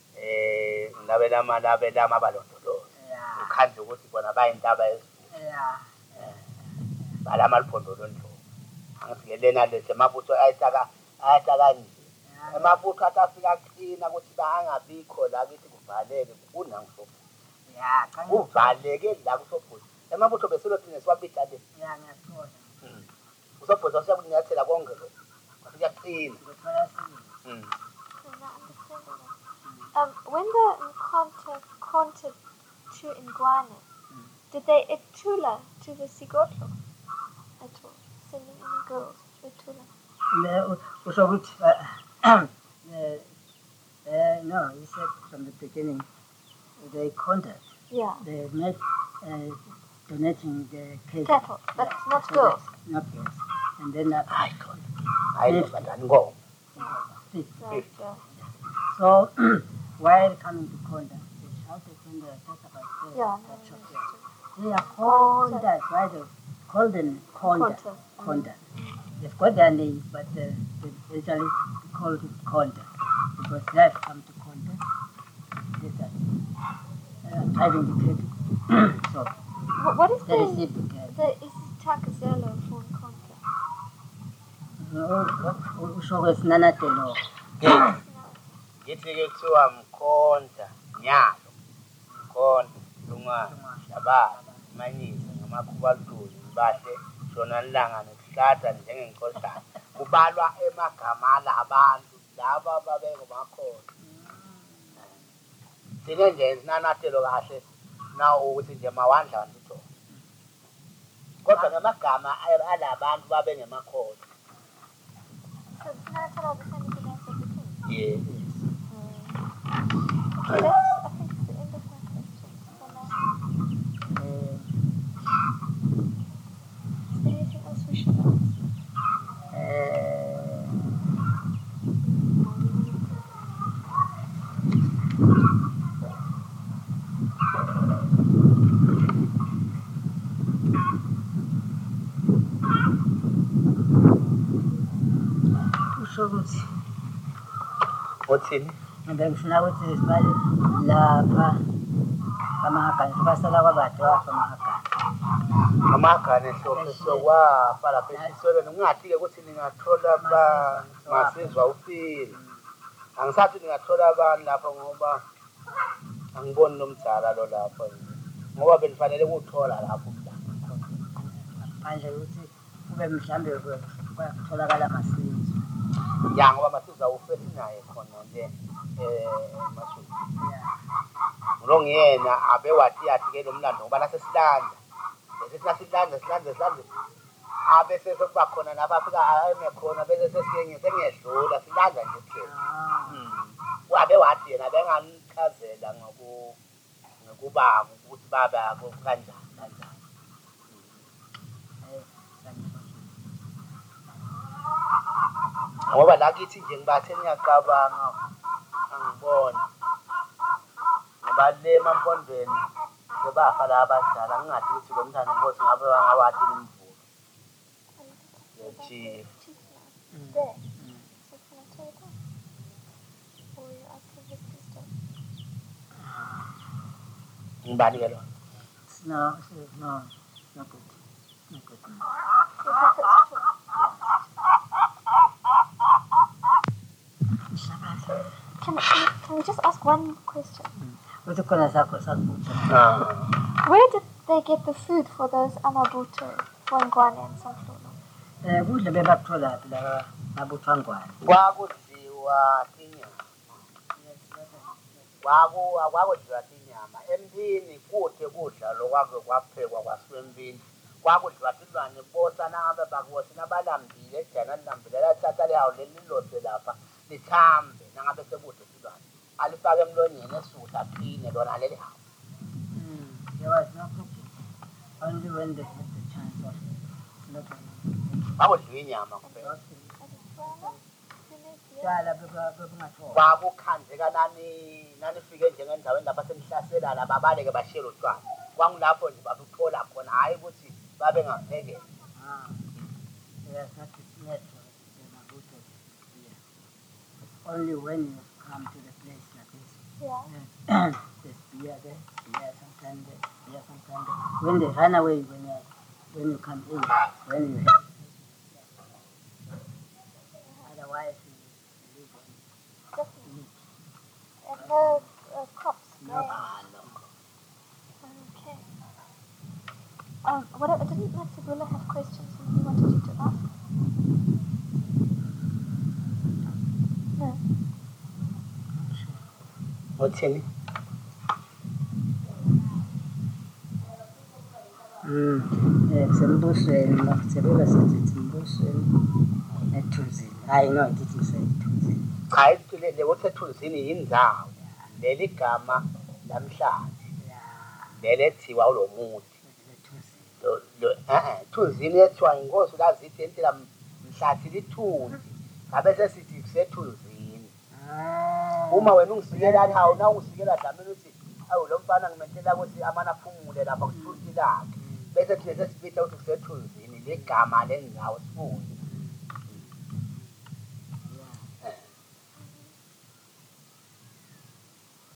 B: abalondolozo ukhanje ukuthi bona bayintaba ezulu balama liphondolo ndlovu angithi ke lena lesi emabutho ayataka nje emabutho atafika qina ukuthi bangabikho la kithi kuvaleke kunangiso kuvaleke la kusobhuza emabutho beselothine siwabita le
C: ngiyathola
B: usobhuza usekunyathela konke lo kuyaqina
A: When the encountered to Ngwane, did they etula to the Sigotlo at all? Sending any girls to etula?
C: usho ukuthi no, he said from the beginning they contact.
A: Yeah.
C: They made donating the cake.
A: Cattle, but not girls.
C: Not girls. And then
B: I don't go.
C: So while coming to Konda, they shouted when they talk about the they are Kondas, why they call them Konda. They've got their name, but they usually call it Konda because they have come to Konda. They are driving the cake. So
A: what is
C: they received the cake.
A: The Isitakazelo for Konda?
C: Usho kwesinanatelo.
B: Yithi ke kuthiwa mkhonda nyalo mkhonda lungana shabana manyisa ngamakhuba lutuli bahle shona lilanga nekuhlata njengenkohlana kubalwa emagama abantu laba babengo makhona sine nje sinanatelo kahle na ukuthi nje mawandla ngitho kodwa ngamagama alabantu babengemakhono
A: So Sinatelo the same thing as the
B: yeah.
A: I think it's the end of my questions for now. Is there anything else we should
C: Usho ukuthi
B: Uthini?
C: ngifuna ukuthi sibale lapha amahagane sibasala kwabade wafa amahagane
B: Amagane sokwafa lapha esisweleni ungathi ke ukuthi ningathola masizwa ufile angisathi ningathola abantu lapha ngoba angiboni nomdzala lo lapha ngoba benifanele ukuthola lapho
C: manje ukuthi kube mhlambe kwatholakala masizwa
B: ya ngoba masizwa ufe sinaye khona nje Mashu ngiyena abewathi yathi ke lo mlando ngoba nasesilanda bese nasilanda abese sokuba khona lapha afika ayekhona bese sengiyedlula silanda nje kuphela wabe wathi yena benganichazela ngokubanga ukuthi baba kanjani ngoba la kithi nje ngibathe ngiyacabanga angibona ngoba le mampondweni sebafa la abadala ngingathi ukuthi lo mntana inkosi ngabe wangawathi nimvulo chief
A: there? So can I tell you that? Or you asking his sister?
B: ngibani ke lo
C: No, no, not good. Not good. No.
A: Can we just ask one question?
C: Where did
A: they get the food for those amabuto for Ngwane and Samflono?
C: kudla bebathola la mabutho angwane.
B: Kwakudliwa inyama. Kwakudliwa inyama. Empini kuthe kudla lokwake kwaphekwa kwaswempini. Kwakudliwa tilwane bosa nangabe bakuwosi nabalambile ejana lilambile lathatha lihawu lelilose lapha lithambe nangabe sekudle tilwane. Alifake emlonyeni esutha aphine lona leli hawu.
C: There was no cooking. Only when they had the chance of looking.
B: Kwakudliwa inyama kuphela. Kwakukhandleka nanifike njengendaweni lapha senihlasela la babaleke bashiyela utshwala. Kwangulapho nje babuthola khona hayi ukuthi babe ngaphekela.
C: Yes, that is net the Mabuto beer. Only when you come to the place like this. There's beer there, beer sometimes there, beer sometimes there. When they run away, when you come in, when you have otherwise you live on meat.
A: And no crops?
C: No.
A: Okay. Didn't Matsibula have questions he wanted you to ask? No.
B: What's in it?
C: Sembusweni, Matsibula said it's Mbusweni, Ethunzini. I know it didn't say Ethunzini.
B: Hayi le ukuthi ethunzini yindzawo. Leli gama lamhlanje. Lelethiwa ulo muthi. Thunzini ethiwa inkosi kaZithe entela mhlathi lithunzi. Ngabe sesithi kusethunzini. Uma wena ungisikela hawu na ungisikela dlamini uthi awu lo mfana ngimentela ukuthi amana aphumule lapha kuthunzi lakhe. Bese thina sesibitha ukuthi kusethunzini legama lendzawo sifunde.